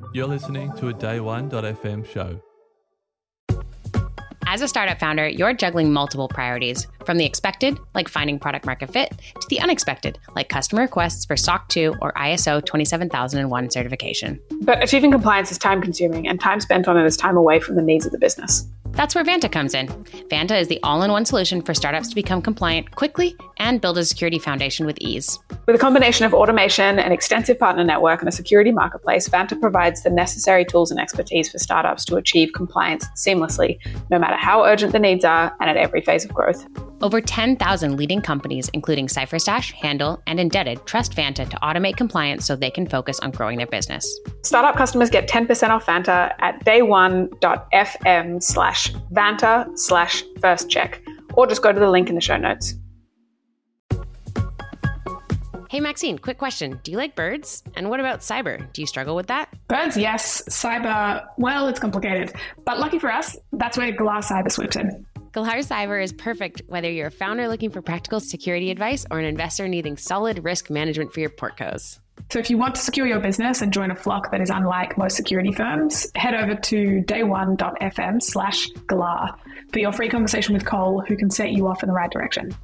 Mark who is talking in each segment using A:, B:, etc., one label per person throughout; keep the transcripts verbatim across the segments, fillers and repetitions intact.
A: You're listening to a day one dot f m show.
B: As a startup founder, you're juggling multiple priorities, from the expected, like finding product market fit, to the unexpected, like customer requests for S O C two or I S O twenty-seven thousand one certification.
C: But achieving compliance is time consuming, and time spent on it is time away from the needs of the business.
B: That's where Vanta comes in. Vanta is the all-in-one solution for startups to become compliant quickly and build a security foundation with ease.
C: With a combination of automation, an extensive partner network, and a security marketplace, Vanta provides the necessary tools and expertise for startups to achieve compliance seamlessly, no matter how urgent the needs are and at every phase of growth.
B: Over ten thousand leading companies, including CipherStash, Handle, and Indebted, trust Vanta to automate compliance so they can focus on growing their business.
C: Startup customers get ten percent off Vanta at day one dot f m slash Vanta slash first check, or just go to the link in the show notes.
B: Hey, Maxine, quick question. Do you like birds? And what about cyber? Do you struggle with that?
D: Birds, yes. Cyber, well, it's complicated. But lucky for us, that's where Galar Cyber swoops in.
B: Galar Cyber is perfect whether you're a founder looking for practical security advice or an investor needing solid risk management for your portcos.
D: So if you want to secure your business and join a flock that is unlike most security firms, head over to day one dot f m slash Galar for your free conversation with Cole, who can set you off in the right direction.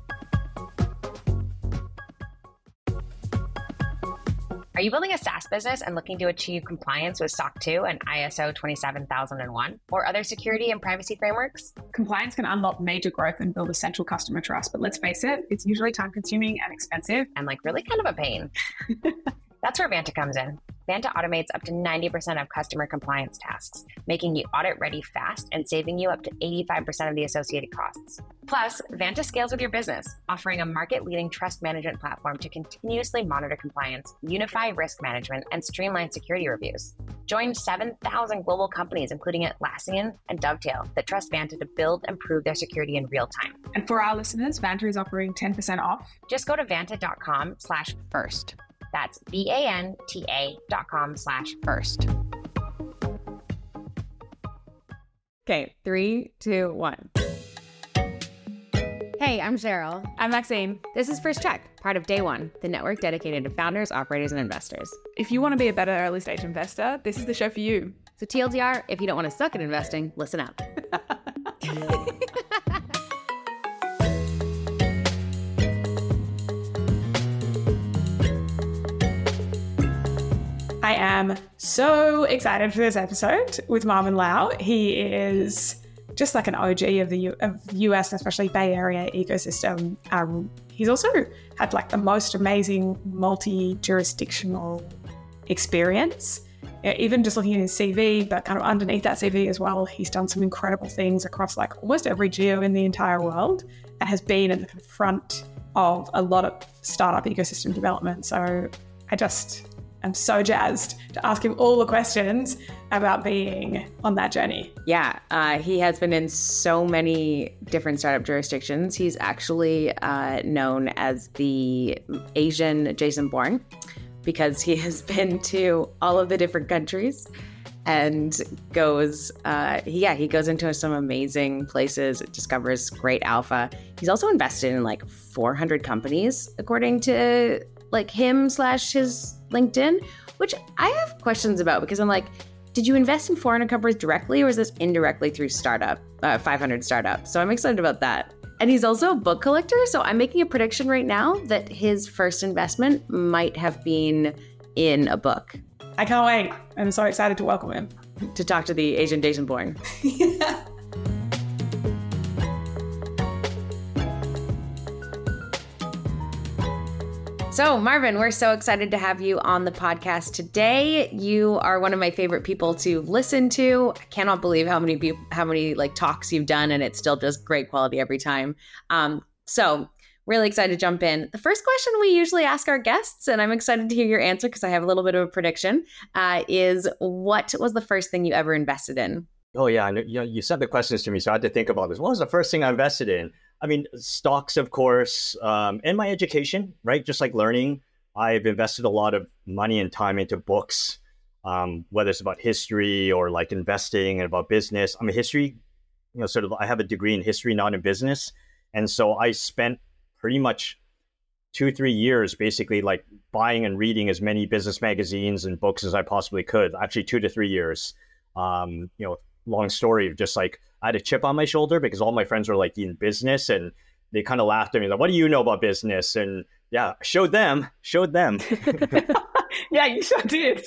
B: Are you building a SaaS business and looking to achieve compliance with S O C two and I S O twenty-seven thousand one or other security and privacy frameworks?
D: Compliance can unlock major growth and build essential customer trust, but let's face it, it's usually time consuming and expensive.
B: And like really kind of a pain. That's where Vanta comes in. Vanta automates up to ninety percent of customer compliance tasks, making you audit ready fast and saving you up to eighty-five percent of the associated costs. Plus, Vanta scales with your business, offering a market-leading trust management platform to continuously monitor compliance, unify risk management, and streamline security reviews. Join seven thousand global companies, including Atlassian and Dovetail, that trust Vanta to build and prove their security in real time.
D: And for our listeners, Vanta is offering ten percent off.
B: Just go to vanta.com slash first. That's V-A-N-T-A dot com slash first. Okay, three, two, one. Hey, I'm Cheryl.
E: I'm Maxine.
B: This is First Check, part of Day One, the network dedicated to founders, operators, and investors.
E: If you want to be a better early stage investor, this is the show for you.
B: So T L D R, if you don't want to suck at investing, listen up.
D: I am so excited for this episode with Marvin Lau. He is just like an O G of the U- of U S, especially Bay Area ecosystem. Um, he's also had like the most amazing multi-jurisdictional experience. Uh, Even just looking at his C V, but kind of underneath that C V as well, he's done some incredible things across like almost every geo in the entire world and has been at the front of a lot of startup ecosystem development. So I just... I'm so jazzed to ask him all the questions about being on that journey.
B: Yeah, uh, he has been in so many different startup jurisdictions. He's actually uh, known as the Asian Jason Bourne because he has been to all of the different countries and goes, uh, yeah, he goes into some amazing places, discovers great alpha. He's also invested in like four hundred companies, according to like him slash his LinkedIn, which I have questions about because I'm like, did you invest in four hundred companies directly or is this indirectly through startup, uh, five hundred startups? So I'm excited about that. And he's also a book collector. So I'm making a prediction right now that his first investment might have been in a book.
D: I can't wait. I'm so excited to welcome him.
B: To talk to the Asian Jason Bourne.
D: Yeah.
B: So, Marvin, we're so excited to have you on the podcast today. You are one of my favorite people to listen to. I cannot believe how many people, how many like talks you've done, and it's still just great quality every time. Um, so, really excited to jump in. The first question we usually ask our guests, and I'm excited to hear your answer because I have a little bit of a prediction, uh, is what was the first thing you ever invested in?
F: Oh yeah, you know, you sent the questions to me, so I had to think about this. What was the first thing I invested in? I mean, stocks, of course, um, and my education, right? Just like learning. I've invested a lot of money and time into books, um, whether it's about history or like investing and about business. I'm a history, you know, sort of, I have a degree in history, not in business. And so I spent pretty much two, three years, basically like buying and reading as many business magazines and books as I possibly could. Actually, two to three years. Um, you know, long story of just like I had a chip on my shoulder because all my friends were like in business and they kind of laughed at me like, what do you know about business? And yeah, showed them, showed them.
D: Yeah, you sure did.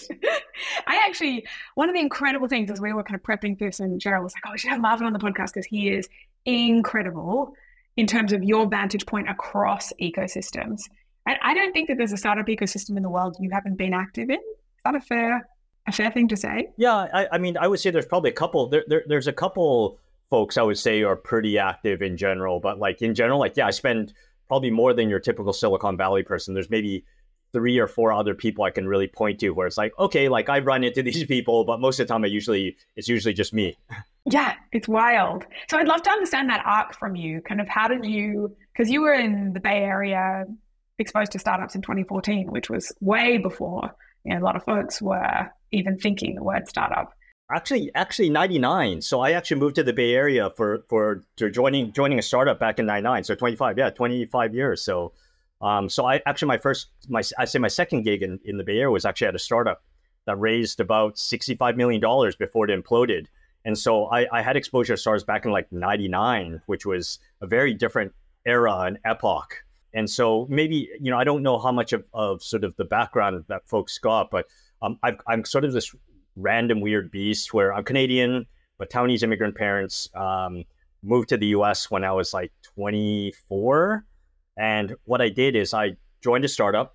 D: I actually, one of the incredible things as we were kind of prepping this, and Gerald was like, oh, we should have Marvin on the podcast because he is incredible in terms of your vantage point across ecosystems. And I don't think that there's a startup ecosystem in the world you haven't been active in. Is that a fair, a fair thing to say?
F: Yeah, I, I mean, I would say there's probably a couple, there, there, there's a couple folks I would say are pretty active in general, but like in general, like, yeah, I spend probably more than your typical Silicon Valley person. There's maybe three or four other people I can really point to where it's like, okay, like I run into these people, but most of the time I usually, it's usually just me.
D: Yeah, it's wild. So I'd love to understand that arc from you. Kind of how did you, because you were in the Bay Area exposed to startups in twenty fourteen, which was way before, you know, a lot of folks were even thinking the word startup.
F: Actually, actually ninety-nine. So I actually moved to the Bay Area for, for, to joining, joining a startup back in ninety-nine. So twenty-five, yeah, twenty-five years. So, um, so I actually, my first, my, I say my second gig in, in the Bay Area was actually at a startup that raised about sixty-five million dollars before it imploded. And so I, I had exposure to startups back in like ninety-nine, which was a very different era and epoch. And so maybe, you know, I don't know how much of, of sort of the background that folks got, but um, I've, I'm sort of this random weird beast where I'm Canadian, but Taiwanese immigrant parents, um, moved to the U S when I was like twenty-four. And what I did is I joined a startup,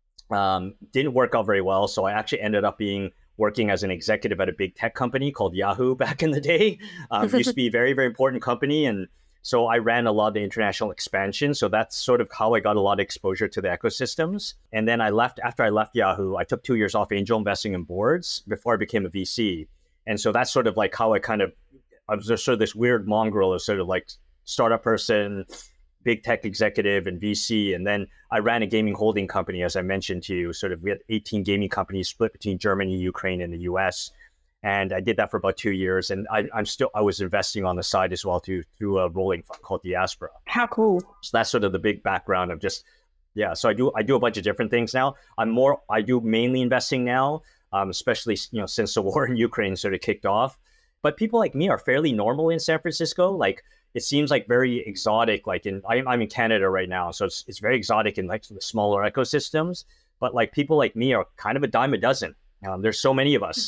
F: um, didn't work out very well. So I actually ended up being working as an executive at a big tech company called Yahoo back in the day. Um, it used to be a very, very important company. And so I ran a lot of the international expansion. So that's sort of how I got a lot of exposure to the ecosystems. And then I left, after I left Yahoo, I took two years off angel investing in boards before I became a V C. And so that's sort of like how I kind of, I was just sort of this weird mongrel of sort of like startup person, big tech executive and V C. And then I ran a gaming holding company, as I mentioned to you. Sort of, we had eighteen gaming companies split between Germany, Ukraine, and the U S. And I did that for about two years. And I, I'm still, I was investing on the side as well too, through a rolling fund called Diaspora.
D: How cool.
F: So that's sort of the big background of just, yeah. So I do, I do a bunch of different things now. I'm more, I do mainly investing now, um, especially, you know, since the war in Ukraine sort of kicked off. But people like me are fairly normal in San Francisco. Like, it seems like very exotic, like in, I'm, I'm in Canada right now. So it's, it's very exotic in like the smaller ecosystems, but like people like me are kind of a dime a dozen. Um, there's so many of us.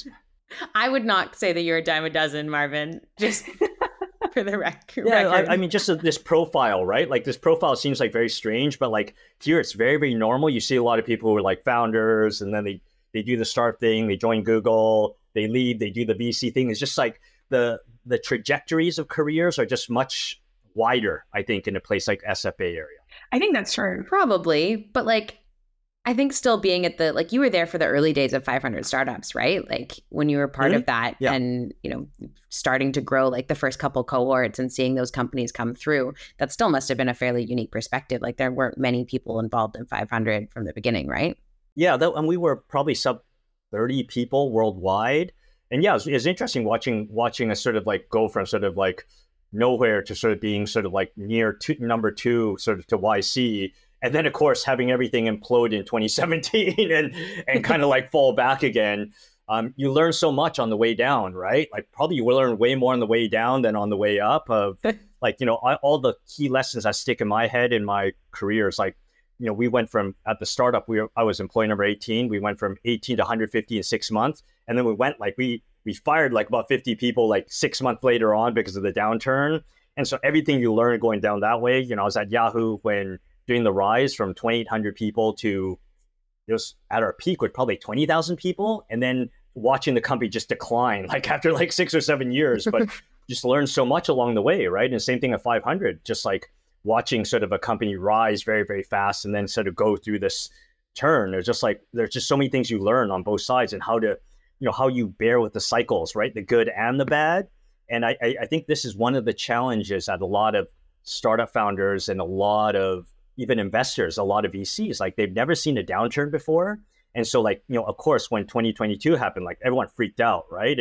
B: I would not say that you're a dime a dozen, Marvin, just for the rec-
F: yeah,
B: record.
F: I, I mean, just a, this profile, right? Like this profile seems like very strange, but like here it's very, very normal. You see a lot of people who are like founders and then they, they do the start thing, they join Google, they leave, they do the V C thing. It's just like the, the trajectories of careers are just much wider, I think, in a place like S F Bay area.
D: I think that's true.
B: Probably. But like, I think still being at the, like you were there for the early days of five hundred startups, right? Like when you were part
F: mm-hmm.
B: of that
F: yeah.
B: and, you know, starting to grow like the first couple cohorts and seeing those companies come through, that still must have been a fairly unique perspective. Like there weren't many people involved in five hundred from the beginning, right?
F: Yeah. That, and we were probably sub thirty people worldwide. And yeah, it was, it was interesting watching watching us sort of like go from sort of like nowhere to sort of being sort of like near two, number two sort of to Y C. And then, of course, having everything implode in twenty seventeen and, and kind of like fall back again. Um, you learn so much on the way down, right? Like probably you will learn way more on the way down than on the way up of like, you know, I, all the key lessons that stick in my head in my career is like, you know, we went from at the startup, we were, I was employee number eighteen. We went from eighteen to one hundred fifty in six months. And then we went like we we fired like about fifty people like six months later on because of the downturn. And so everything you learn going down that way, you know, I was at Yahoo when doing the rise from twenty-eight hundred people to it was at our peak with probably twenty thousand people. And then watching the company just decline like after like six or seven years, but just learned so much along the way, right? And same thing at five hundred, just like watching sort of a company rise very, very fast and then sort of go through this turn. There's just like, there's just so many things you learn on both sides and how to, you know, how you bear with the cycles, right? The good and the bad. And I, I think this is one of the challenges that a lot of startup founders and a lot of even investors, a lot of V Cs, like they've never seen a downturn before. And so like, you know, of course, when twenty twenty-two happened, like everyone freaked out, right? And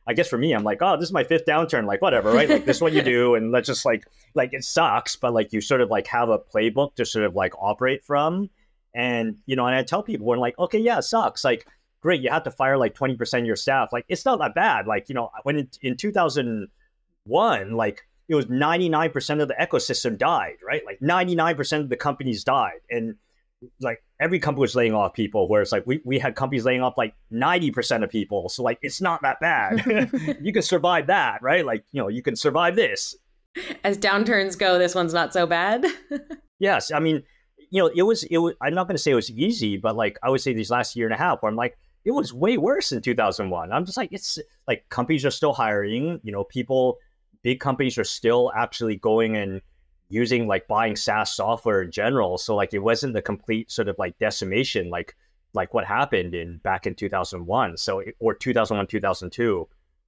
F: I guess for me, I'm like, oh, this is my fifth downturn. Like, whatever, right? Like, this is what you do. And let's just like, like, it sucks. But like, you sort of like have a playbook to sort of like operate from. And, you know, and I tell people, we're like, okay, yeah, it sucks. Like, great, you have to fire like twenty percent of your staff. Like, it's not that bad. Like, you know, when in, in two thousand one, like, it was ninety-nine percent of the ecosystem died, right? Like ninety-nine percent of the companies died. And like every company was laying off people, whereas like we, we had companies laying off like ninety percent of people. So like, it's not that bad. You can survive that, right? Like, you know, you can survive this.
B: As downturns go, this one's not so bad.
F: Yes. I mean, you know, it was, it was, I'm not going to say it was easy, but like, I would say these last year and a half where I'm like, it was way worse in two thousand one. I'm just like, it's like companies are still hiring, you know, people, big companies are still actually going and using like buying SaaS software in general. So like it wasn't the complete sort of like decimation, like like what happened in back in two thousand one. So or two thousand one, two thousand two.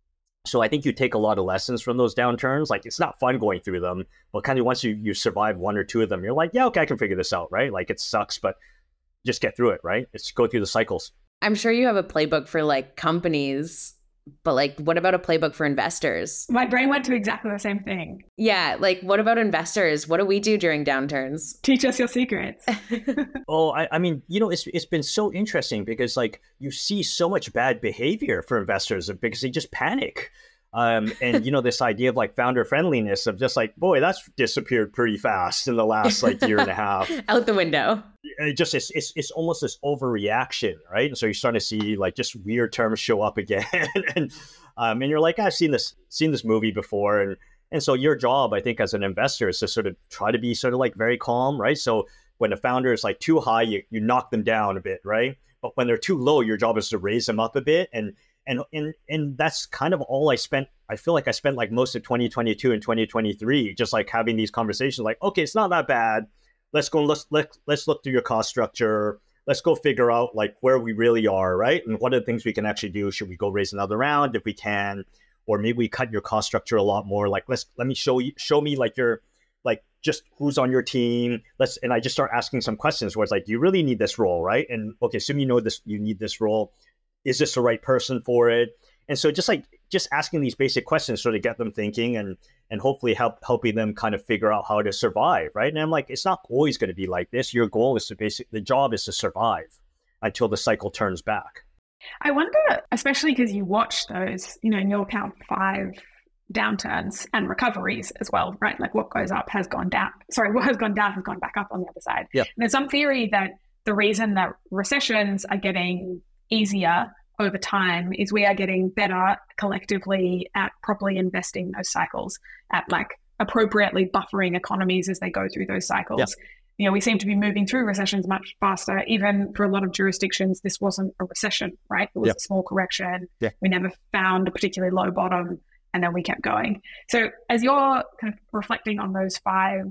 F: So I think you take a lot of lessons from those downturns. Like it's not fun going through them, but kind of once you you survive one or two of them, you're like, yeah, okay, I can figure this out, right? Like it sucks, but just get through it, right? It's go through the cycles.
B: I'm sure you have a playbook for like companies, but like, what about a playbook for investors?
D: My brain went to exactly the same thing.
B: Yeah. Like, what about investors? What do we do during downturns?
D: Teach us your secrets.
F: Oh, I, I mean, you know, it's it's been so interesting because like you see so much bad behavior for investors because they just panic. Um, and, you know, this idea of like founder friendliness of just like, boy, that's disappeared pretty fast in the last like year and a half.
B: Out the window.
F: It just it's, it's it's almost this overreaction, right? And so you're starting to see like just weird terms show up again, and um, and you're like, I've seen this seen this movie before, and and so your job, I think, as an investor, is to sort of try to be sort of like very calm, right? So when a founder is like too high, you you knock them down a bit, right? But when they're too low, your job is to raise them up a bit, and and and and that's kind of all I spent. I feel like I spent like most of twenty twenty-two and twenty twenty-three just like having these conversations, like, okay, it's not that bad. Let's go. Let's let let's look through your cost structure. Let's go figure out like where we really are, right? And what are the things we can actually do? Should we go raise another round if we can, or maybe we cut your cost structure a lot more? Like let's let me show you show me like your like just who's on your team. Let's and I just start asking some questions where it's like, you really need this role, right? And okay, assume you know this, you need this role. Is this the right person for it? And so just like just asking these basic questions sort of get them thinking and and hopefully help helping them kind of figure out how to survive, right? And I'm like, it's not always going to be like this. Your goal is to basically, the job is to survive until the cycle turns back.
D: I wonder, especially because you watch those, you know, in your count five downturns and recoveries as well, right? Like what goes up has gone down. Sorry, what has gone down has gone back up on the other side.
F: Yeah.
D: And there's some theory that the reason that recessions are getting easier over time is we are getting better collectively at properly investing those cycles, at like appropriately buffering economies as they go through those cycles. Yeah. You know, we seem to be moving through recessions much faster. Even for a lot of jurisdictions, this wasn't a recession, right? It was yeah. a small correction. Yeah. We never found a particularly low bottom, and then we kept going. So as you're kind of reflecting on those five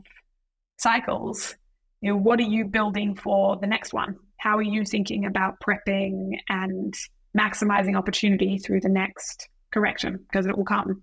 D: cycles, you know, what are you building for the next one? How are you thinking about prepping and maximizing opportunity through the next correction, because it will come?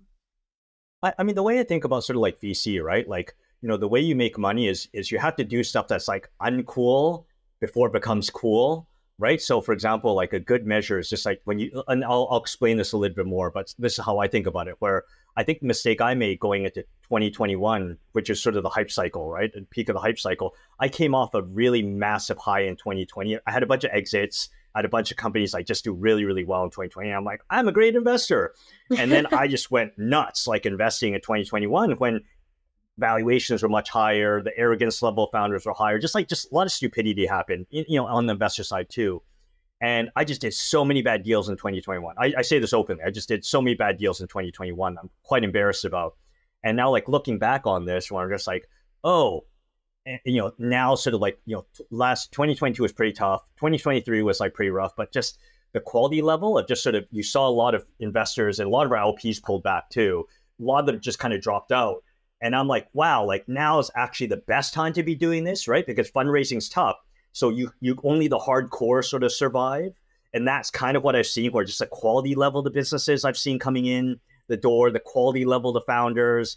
F: I, I mean, the way I think about sort of like V C, right? Like, you know, the way you make money is is you have to do stuff that's like uncool before it becomes cool, right? So for example, like a good measure is just like when you, and I'll, I'll explain this a little bit more, but this is how I think about it, where I think the mistake I made going into twenty twenty-one, which is sort of the hype cycle, right? The peak of the hype cycle. I came off a really massive high in twenty twenty. I had a bunch of exits. I had a bunch of companies like just do really, really well in twenty twenty. I'm like, I'm a great investor. And then I just went nuts, like investing in twenty twenty-one when valuations were much higher. The arrogance level of founders were higher. Just like, just a lot of stupidity happened, you know, on the investor side too. And I just did so many bad deals in twenty twenty-one. I, I say this openly. I just did so many bad deals in twenty twenty-one. I'm quite embarrassed about. And now like looking back on this, where I'm just like, oh, and, you know, now sort of like, you know, last twenty twenty-two was pretty tough. twenty twenty-three was like pretty rough, but just the quality level of just sort of, you saw a lot of investors and a lot of our L Ps pulled back too. A lot of them just kind of dropped out. And I'm like, wow, like now is actually the best time to be doing this, right? Because fundraising's tough. So you, you only the hardcore sort of survive. And that's kind of what I've seen, where just the quality level of the businesses I've seen coming in the door, the quality level of the founders.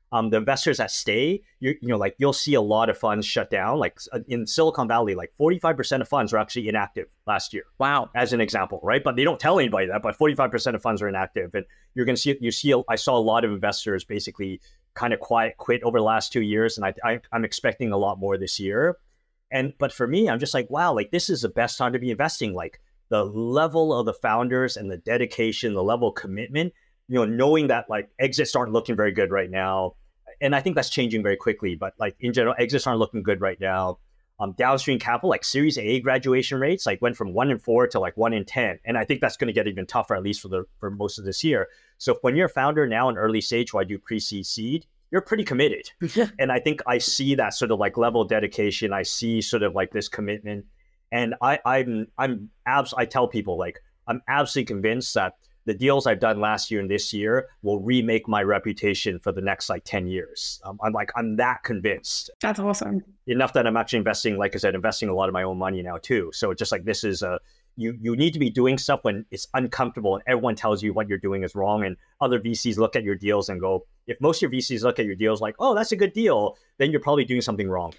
F: Um, the investors that stay, you, you know, like you'll see a lot of funds shut down. Like in Silicon Valley, like forty-five percent of funds are actually inactive last year.
B: Wow.
F: As an example, right? But they don't tell anybody that, but forty-five percent of funds are inactive. And you're going to see, you see, I saw a lot of investors basically kind of quiet quit over the last two years. And I, I, I'm expecting a lot more this year. And, but for me, I'm just like, wow, like this is the best time to be investing. Like the level of the founders and the dedication, the level of commitment, you know, knowing that like exits aren't looking very good right now. And I think that's changing very quickly, but like in general, exits aren't looking good right now. Um, downstream capital, like Series A graduation rates, like went from one in four to like one in ten. And I think that's going to get even tougher, at least for the for most of this year. So when you're a founder now in early stage, who I do pre-seed seed, you're pretty committed. And I think I see that sort of like level of dedication. I see sort of like this commitment. And I, I'm, I'm abs- I tell people like, I'm absolutely convinced that the deals I've done last year and this year will remake my reputation for the next like ten years. Um, I'm like, I'm that convinced.
D: That's awesome.
F: Enough that I'm actually investing, like I said, investing a lot of my own money now too. So it's just like, this is a, you, you need to be doing stuff when it's uncomfortable and everyone tells you what you're doing is wrong. And other V Cs look at your deals and go, if most of your V Cs look at your deals like, oh, that's a good deal, then you're probably doing something wrong.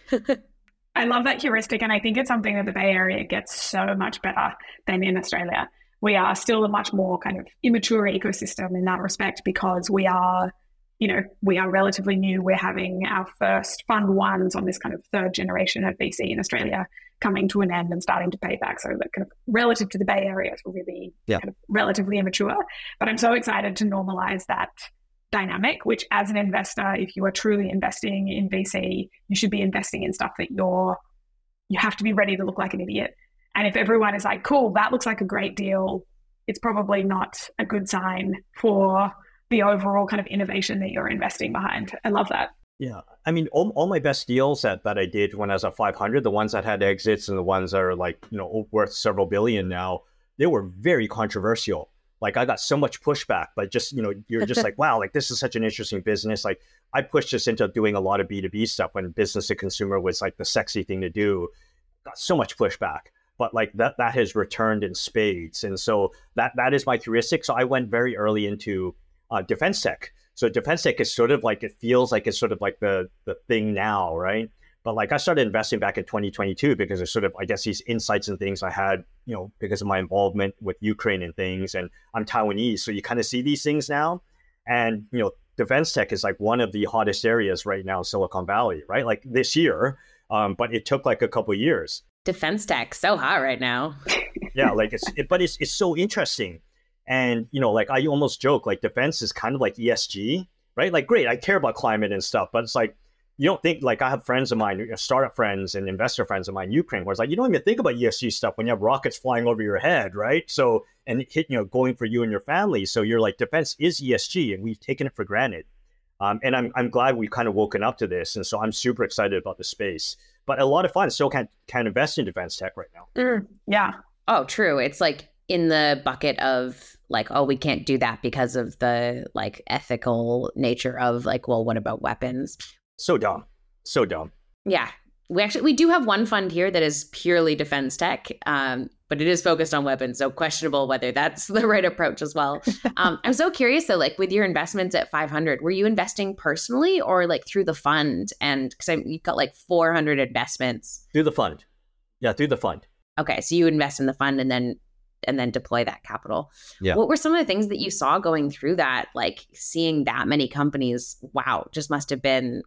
C: I love that heuristic. And I think it's something that the Bay Area gets so much better than in Australia. We are still a much more kind of immature ecosystem in that respect because we are, you know, we are relatively new. We're having our first fund ones on this kind of third generation of V C in Australia coming to an end and starting to pay back. So that kind of relative to the Bay Area is really
F: yeah.
C: kind of relatively immature. But I'm so excited to normalize that dynamic, which as an investor, if you are truly investing in V C, you should be investing in stuff that you're, you have to be ready to look like an idiot. And if everyone is like, cool, that looks like a great deal, it's probably not a good sign for the overall kind of innovation that you're investing behind. I love that.
F: Yeah. I mean, all, all my best deals that, that I did when I was at five hundred, the ones that had exits and the ones that are like, you know, worth several billion now, they were very controversial. Like I got so much pushback, but just, you know, you're just like, wow, like this is such an interesting business. Like I pushed this into doing a lot of B two B stuff when business to consumer was like the sexy thing to do. Got so much pushback. But like that, that has returned in spades. And so that, that is my heuristic. So I went very early into uh, defense tech. So defense tech is sort of like, it feels like it's sort of like the, the thing now, right? But like I started investing back in twenty twenty-two because there's sort of, I guess, these insights and things I had, you know, because of my involvement with Ukraine and things. And I'm Taiwanese. So you kind of see these things now. And, you know, defense tech is like one of the hottest areas right now in Silicon Valley, right? Like this year, um, but it took like a couple of years.
B: Defense tech, so hot right now.
F: Yeah, like it's, it, but it's it's so interesting, and you know, like I almost joke, like defense is kind of like E S G, right? Like, great, I care about climate and stuff, but it's like you don't think like I have friends of mine, startup friends and investor friends of mine, in Ukraine, where it's like you don't even think about E S G stuff when you have rockets flying over your head, right? So and hit you know going for you and your family, so you're like defense is E S G, and we've taken it for granted. Um, and I'm I'm glad we've kind of woken up to this, and so I'm super excited about the space. But a lot of fun still can't can't invest in defense tech right now.
C: Mm, yeah.
B: Oh, true. It's like in the bucket of like, oh, we can't do that because of the like ethical nature of like, well, what about weapons?
F: So dumb, so dumb.
B: Yeah, we actually we do have one fund here that is purely defense tech, um, but it is focused on weapons. So questionable whether that's the right approach as well. um, I'm so curious though, like with your investments at five hundred, were you investing personally or like through the fund? And because you've got like four hundred investments
F: through the fund. Yeah, through the fund.
B: Okay, so you invest in the fund and then and then deploy that capital.
F: Yeah.
B: What were some of the things that you saw going through that? Like seeing that many companies, wow, just must have been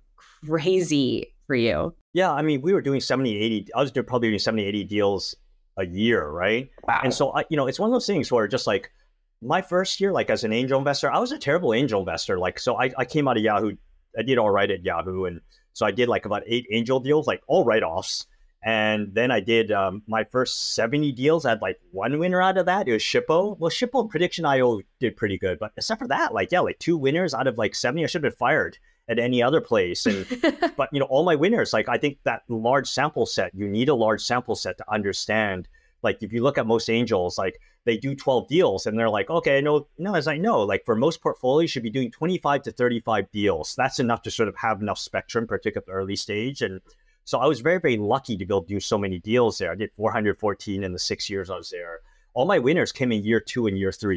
B: crazy for you.
F: Yeah, I mean, we were doing seventy, eighty, I was doing probably doing seventy, eighty deals a year, right?
C: Wow.
F: And so, I, you know, it's one of those things where just like my first year, like as an angel investor, I was a terrible angel investor. Like, so I, I came out of Yahoo, I did all right at Yahoo. And so I did like about eight angel deals, like all write-offs. And then I did um, my first seventy deals. I had like one winner out of that. It was Shippo. Well, Shippo and Prediction dot I O did pretty good. But except for that, like, yeah, like two winners out of like seventy, I should have been fired at any other place. And but, you know, all my winners, like I think that large sample set, you need a large sample set to understand. Like if you look at most angels, like they do twelve deals and they're like, okay, no, no, as I know, like for most portfolios, you should be doing twenty-five to thirty-five deals. That's enough to sort of have enough spectrum, particularly at the early stage. And so I was very, very lucky to be able to do so many deals there. I did four hundred fourteen in the six years I was there. All my winners came in year two and year three.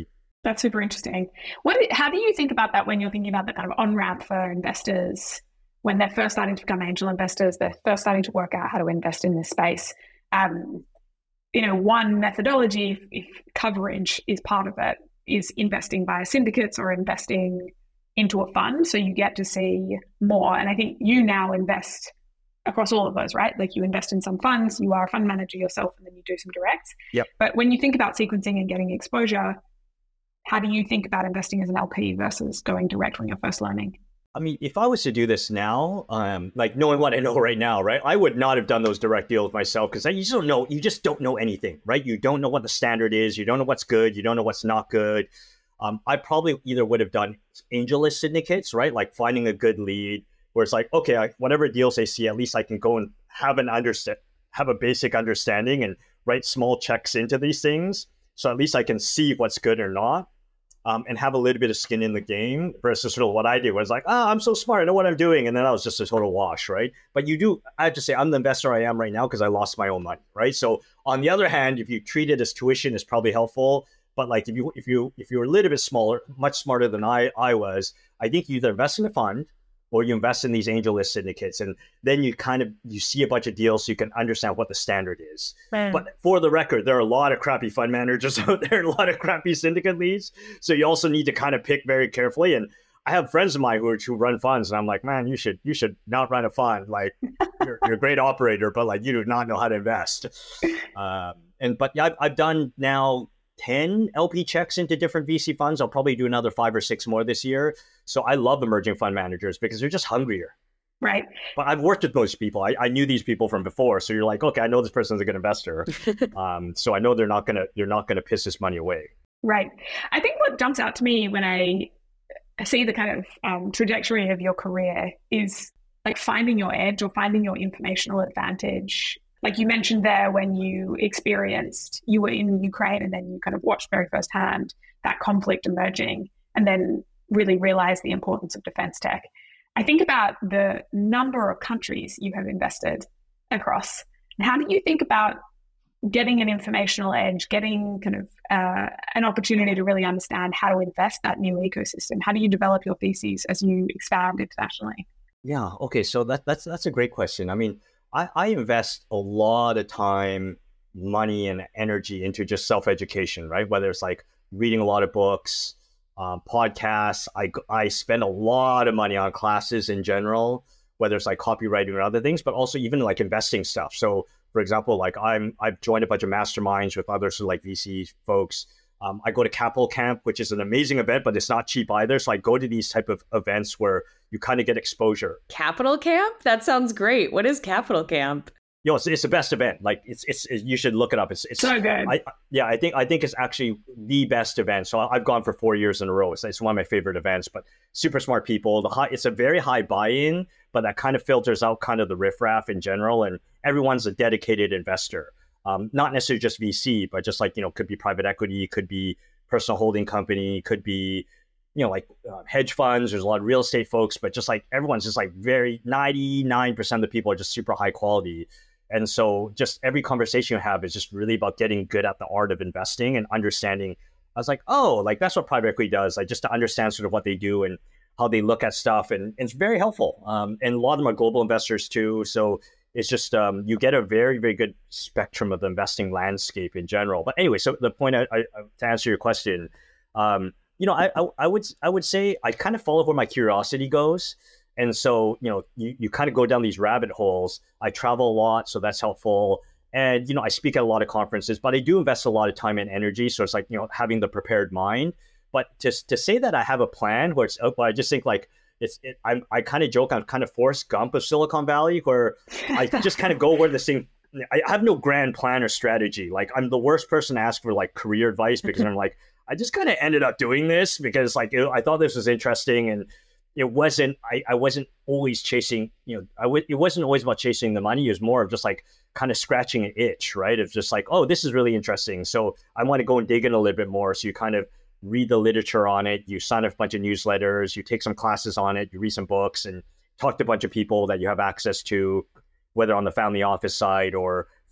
D: That's super interesting. What, how do you think about that when you're thinking about the kind of on-ramp for investors when they're first starting to become angel investors, they're first starting to work out how to invest in this space? Um, you know, one methodology, if, if coverage is part of it, is investing via syndicates or investing into a fund. So you get to see more. And I think you now invest across all of those, right? Like you invest in some funds, you are a fund manager yourself, and then you do some directs.
F: Yep.
D: But when you think about sequencing and getting exposure, how do you think about investing as an L P versus going direct when you're first learning?
F: I mean, if I was to do this now, um, like knowing what I know right now, right, I would not have done those direct deals myself because you just don't know, you just don't know anything, right? You don't know what the standard is. You don't know what's good. You don't know what's not good. Um, I probably either would have done AngelList syndicates, right? Like finding a good lead where it's like, okay, I, whatever deals I see, at least I can go and have an understand, have a basic understanding and write small checks into these things. So at least I can see what's good or not. Um, and have a little bit of skin in the game versus sort of what I did was like, oh, I'm so smart, I know what I'm doing. And then I was just a total wash, right? But you do, I have to say, I'm the investor I am right now because I lost my own money, right? So on the other hand, if you treat it as tuition, it's probably helpful. But like if you if you if you're a little bit smaller, much smarter than I I was, I think you either invest in a fund or you invest in these AngelList syndicates, and then you kind of you see a bunch of deals so you can understand what the standard is. Man. But for the record, there are a lot of crappy fund managers out there, and a lot of crappy syndicate leads. So you also need to kind of pick very carefully. And I have friends of mine who, are, who run funds, and I'm like, man, you should you should not run a fund. Like you're, you're a great operator, but like you do not know how to invest. Um, and but yeah, I've, I've done now ten L P checks into different V C funds. I'll probably do another five or six more this year. So I love emerging fund managers because they're just hungrier.
D: Right.
F: But I've worked with most people. I, I knew these people from before. So you're like, okay, I know this person's a good investor. um, so I know they're not gonna they're not gonna piss this money away.
D: Right. I think what jumps out to me when I see the kind of um, trajectory of your career is like finding your edge or finding your informational advantage. Like you mentioned there, when you experienced, you were in Ukraine and then you kind of watched very firsthand that conflict emerging and then really realized the importance of defense tech. I think about the number of countries you have invested across. How do you think about getting an informational edge, getting kind of uh, an opportunity to really understand how to invest that new ecosystem? How do you develop your theses as you expand internationally?
F: Yeah, okay, so that, that's that's a great question. I mean, I, I invest a lot of time, money, and energy into just self-education, right? Whether it's like reading a lot of books, um, podcasts. I, I spend a lot of money on classes in general, whether it's like copywriting or other things, but also even like investing stuff. So for example, like I'm, I've joined a bunch of masterminds with other sort of like V C folks. Um, I go to Capital Camp, which is an amazing event, but it's not cheap either. So I go to these type of events where you kind of get exposure.
B: Capital Camp? That sounds great. What is Capital Camp?
F: You know, it's, it's the best event. Like it's, it's, it's you should look it up. It's, it's
D: so good.
F: I, yeah, I think, I think it's actually the best event. So I've gone for four years in a row. It's, it's one of my favorite events, but super smart people. The high, it's a very high buy-in, but that kind of filters out kind of the riffraff in general. And everyone's a dedicated investor. Um, not necessarily just V C, but just like, you know, could be private equity, could be personal holding company, could be, you know, like uh, hedge funds. There's a lot of real estate folks, but just like everyone's just like very ninety-nine percent of the people are just super high quality. And so just every conversation you have is just really about getting good at the art of investing and understanding. I was like, oh, like that's what private equity does. Like just to understand sort of what they do and how they look at stuff. And, and it's very helpful. Um, and a lot of them are global investors too. So it's just, um, you get a very, very good spectrum of the investing landscape in general. But anyway, so the point I, I, to answer your question, um, you know, I, I, I would, I would say I kind of follow where my curiosity goes. And so, you know, you, you kind of go down these rabbit holes. I travel a lot, so that's helpful. And, you know, I speak at a lot of conferences, but I do invest a lot of time and energy. So it's like, you know, having the prepared mind. But to, to say that I have a plan where it's, oh, I just think like, it's, it, I'm, I kind of joke, I'm kind of Forrest Gump of Silicon Valley, where I just kind of go where this thing, I have no grand plan or strategy. Like I'm the worst person to ask for like career advice because I'm like, I just kind of ended up doing this because like, it, I thought this was interesting and it wasn't, I, I wasn't always chasing, you know, I w- it wasn't always about chasing the money. It was more of just like kind of scratching an itch, right? Of just like, oh, this is really interesting. So I want to go and dig in a little bit more. So you kind of read the literature on it, you sign up a bunch of newsletters, you take some classes on it, you read some books and talk to a bunch of people that you have access to, whether on the family office side or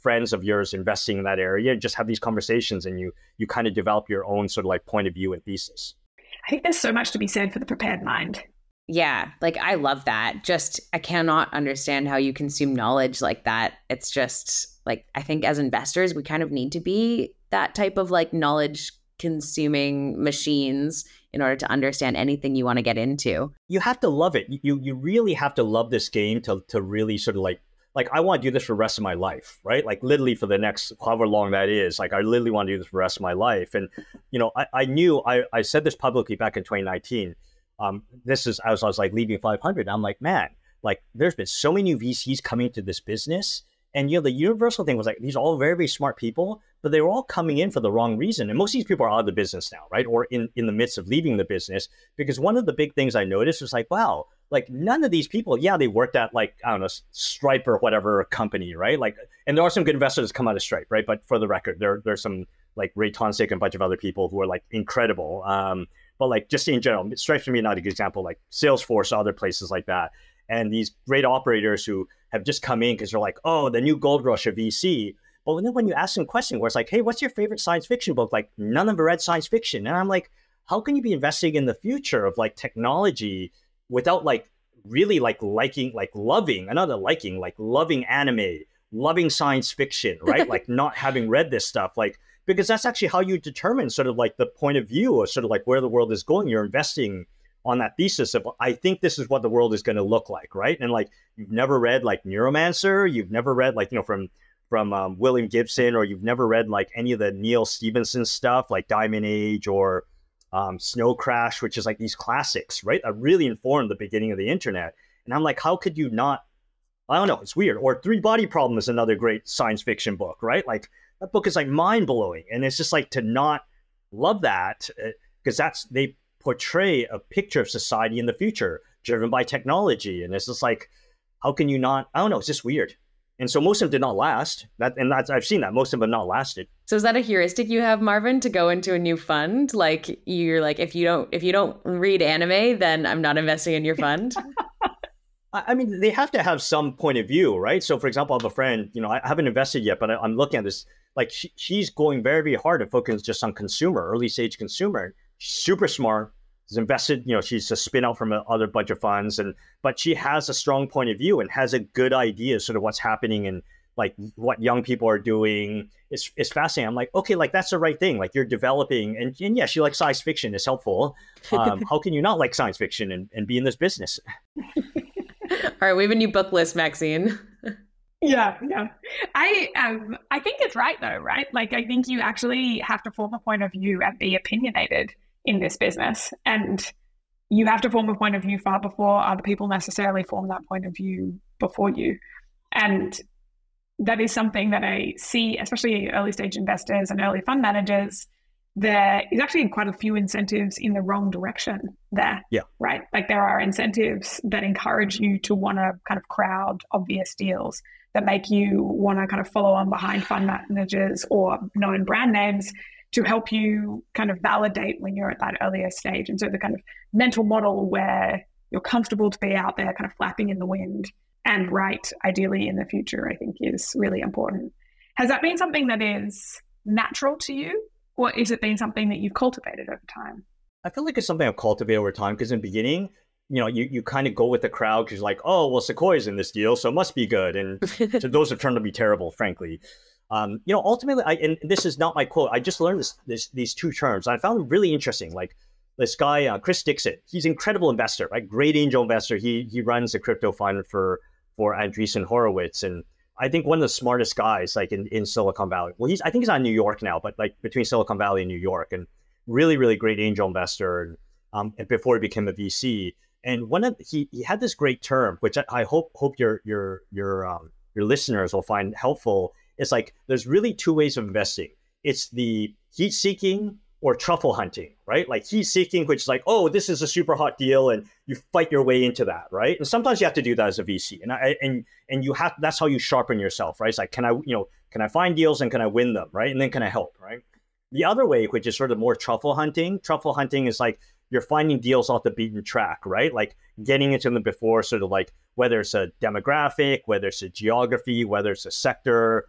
F: friends of yours investing in that area and just have these conversations, and you you kind of develop your own sort of like point of view and thesis.
C: I think there's so much to be said for the prepared mind.
B: Yeah, like I love that. Just I cannot understand how you consume knowledge like that. It's just like I think as investors, we kind of need to be that type of like knowledge consuming machines in order to understand anything you want to get into.
F: You have to love it. You you really have to love this game to to really sort of like like I want to do this for the rest of my life, right? Like literally for the next however long that is. Like I literally want to do this for the rest of my life. And you know, I, I knew I, I said this publicly back in twenty nineteen. Um, this is as I was like leaving five hundred. I'm like, man, like there's been so many V Cs coming to this business. And, you know, the universal thing was like, these are all very, very smart people, but they were all coming in for the wrong reason. And most of these people are out of the business now, right? Or in, in the midst of leaving the business. Because one of the big things I noticed was like, wow, like none of these people, yeah, they worked at like, I don't know, Stripe or whatever company, right? Like, and there are some good investors that come out of Stripe, right? But for the record, there there's some like Ray Tonsick and a bunch of other people who are like incredible. Um, but like just in general, Stripe's for me not a good example, like Salesforce, other places like that. And these great operators who have just come in because they're like, oh, the new gold rush of V C. But then when you ask them a question where it's like, hey, what's your favorite science fiction book? Like none of them read science fiction. And I'm like, how can you be investing in the future of like technology without like really like liking, like loving, another liking, like loving anime, loving science fiction, right? Like not having read this stuff, like, because that's actually how you determine sort of like the point of view of sort of like where the world is going. You're investing on that thesis of, I think this is what the world is going to look like, right? And like, you've never read like Neuromancer, you've never read like, you know, from from um, William Gibson, or you've never read like any of the Neil Stephenson stuff, like Diamond Age or um, Snow Crash, which is like these classics, right? That really informed the beginning of the internet. And I'm like, how could you not, I don't know, it's weird. Or Three Body Problem is another great science fiction book, right? Like that book is like mind blowing. And it's just like to not love that, because that's, they portray a picture of society in the future driven by technology. And it's just like, how can you not, I don't know, it's just weird. And so most of them did not last. That and that's I've seen that most of them have not lasted.
B: So is that a heuristic you have, Marvin, to go into a new fund? Like you're like, if you don't if you don't read anime, then I'm not investing in your fund.
F: I mean, they have to have some point of view, right? So, for example, I have a friend, you know, I haven't invested yet, but I, I'm looking at this. Like she, she's going very, very hard and focusing just on consumer, early stage consumer. She's super smart. She's invested, you know, she's a spin out from a other bunch of funds, and but she has a strong point of view and has a good idea sort of what's happening and like what young people are doing. It's it's fascinating. I'm like, okay, like that's the right thing. Like you're developing, and, and yeah, she likes science fiction. It's helpful. Um, how can you not like science fiction and, and be in this business?
B: All right, we have a new book list, Maxine.
D: Yeah, yeah. I um I think it's right though, right? Like I think you actually have to form a point of view and be opinionated in this business, and you have to form a point of view far before other people necessarily form that point of view before you. And that is something that I see, especially early stage investors and early fund managers. There is actually quite a few incentives in the wrong direction there.
F: Yeah.
D: Right. Like there are incentives that encourage you to want to kind of crowd obvious deals, that make you want to kind of follow on behind fund managers or known brand names to help you kind of validate when you're at that earlier stage. And so the kind of mental model where you're comfortable to be out there kind of flapping in the wind and right, ideally in the future, I think is really important. Has that been something that is natural to you, or is it been something that you've cultivated over time?
F: I feel like it's something I've cultivated over time, because in the beginning, you know, you, you kind of go with the crowd because you're like, oh, well, Sequoia's in this deal, so it must be good. And so those have turned to be terrible, frankly. Um, you know, ultimately, I, and this is not my quote, I just learned this, this these two terms. I found them really interesting. Like this guy, uh, Chris Dixon, he's an incredible investor, right? Great angel investor. He he runs a crypto fund for for Andreessen Horowitz, and I think one of the smartest guys, like in, in Silicon Valley. Well, he's I think he's out in New York now, but like between Silicon Valley and New York, and really, really great angel investor. And, um, and before he became a V C, and one of he he had this great term, which I, I hope hope your your your um, your listeners will find helpful. It's like there's really two ways of investing. It's the heat seeking or truffle hunting, right? Like heat seeking, which is like, oh, this is a super hot deal, and you fight your way into that, right? And sometimes you have to do that as a V C, and I and and you have that's how you sharpen yourself, right? It's like, can I, you know, can I find deals and can I win them, right? And then can I help, right? The other way, which is sort of more truffle hunting, truffle hunting is like you're finding deals off the beaten track, right? Like getting into them before, sort of like whether it's a demographic, whether it's a geography, whether it's a sector.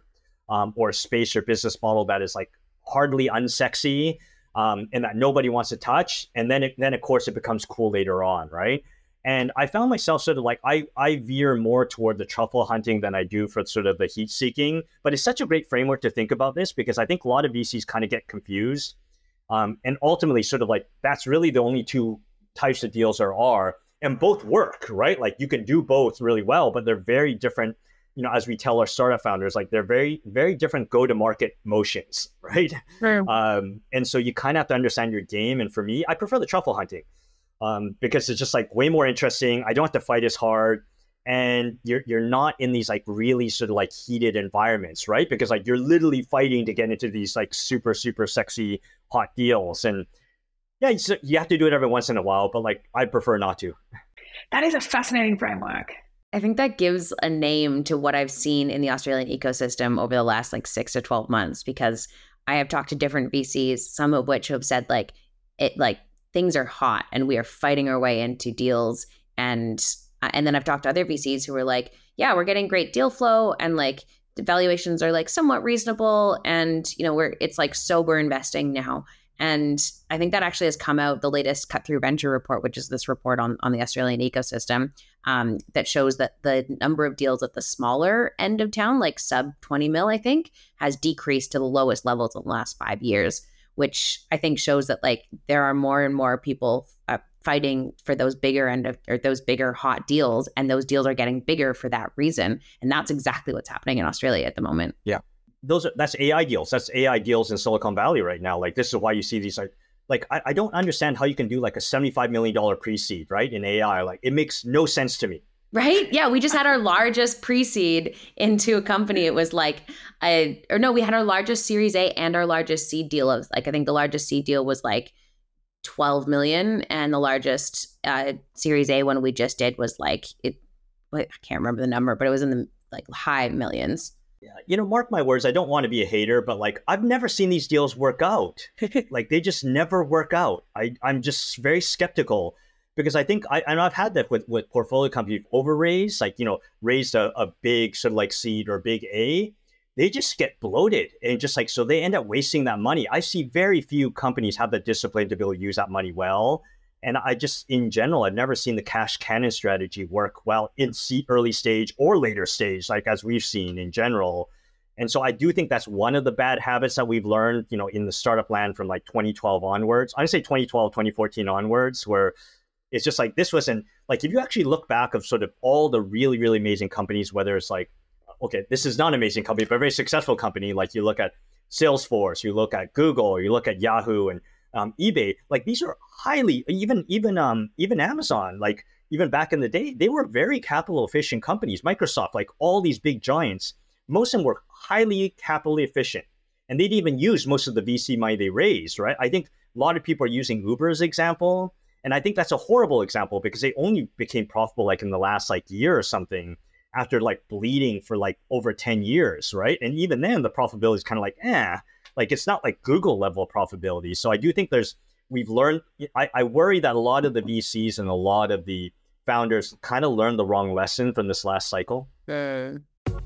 F: um, or a space or business model that is like hardly unsexy um, and that nobody wants to touch. And then, it, then of course, it becomes cool later on, right? And I found myself sort of like, I, I veer more toward the truffle hunting than I do for sort of the heat seeking. But it's such a great framework to think about this, because I think a lot of V Cs kind of get confused. Um, and ultimately sort of like, that's really the only two types of deals there are. And both work, right? Like you can do both really well, but they're very different. You know, as we tell our startup founders, like they're very, very different go-to-market motions, right?
D: True.
F: Um, and so you kind of have to understand your game. And for me, I prefer the truffle hunting um, because it's just like way more interesting. I don't have to fight as hard, and you're you're not in these like really sort of like heated environments, right? Because like you're literally fighting to get into these like super, super sexy hot deals. And yeah, you, you have to do it every once in a while, but like I prefer not to.
D: That is a fascinating framework.
B: I think that gives a name to what I've seen in the Australian ecosystem over the last like six to twelve months, because I have talked to different V Cs, some of which have said like it like things are hot and we are fighting our way into deals. And and then I've talked to other V Cs who are like, yeah, we're getting great deal flow and like the valuations are like somewhat reasonable. And, you know, we're it's like sober investing now. And I think that actually has come out, the latest Cut Through Venture report, which is this report on, on the Australian ecosystem, um, that shows that the number of deals at the smaller end of town, like sub twenty mil, I think, has decreased to the lowest levels in the last five years, which I think shows that like there are more and more people uh, fighting for those bigger end of, or those bigger hot deals. And those deals are getting bigger for that reason. And that's exactly what's happening in Australia at the moment.
F: Yeah. Those are, that's A I deals. That's A I deals in Silicon Valley right now. Like this is why you see these like, like I, I don't understand how you can do like a seventy-five million dollars pre-seed, right? In A I, like it makes no sense to me.
B: Right? Yeah. We just had our largest pre-seed into a company. It was like, a, or no, we had our largest Series A and our largest seed deal of like, I think the largest seed deal was like twelve million. And the largest uh, Series A one we just did was like, it, I can't remember the number, but it was in the like high millions.
F: Yeah, you know, mark my words, I don't want to be a hater, but like I've never seen these deals work out. Like they just never work out. I, I'm just very skeptical because I think I and I've had that with, with portfolio companies over raised, like, you know, raised a, a big sort of like seed or big A, they just get bloated and just like, so they end up wasting that money. I see very few companies have the discipline to be able to use that money well. And I just, in general, I've never seen the cash cannon strategy work well in seed early stage or later stage, like as we've seen in general. And so I do think that's one of the bad habits that we've learned, you know, in the startup land from like twenty twelve onwards. I say twenty twelve, twenty fourteen onwards, where it's just like, this wasn't like, if you actually look back of sort of all the really, really amazing companies, whether it's like, okay, this is not an amazing company, but a very successful company. Like you look at Salesforce, you look at Google, you look at Yahoo and Um, eBay, like these are highly, even even um even Amazon, like even back in the day, they were very capital efficient companies. Microsoft, like all these big giants, most of them were highly capital efficient, and they'd even use most of the V C money they raised, right? I think a lot of people are using Uber as an example, and I think that's a horrible example because they only became profitable like in the last like year or something after like bleeding for like over ten years, right? And even then, the profitability is kind of like eh. Like it's not like Google level profitability. So I do think there's, we've learned, I, I worry that a lot of the V Cs and a lot of the founders kind of learned the wrong lesson from this last cycle.
B: Uh.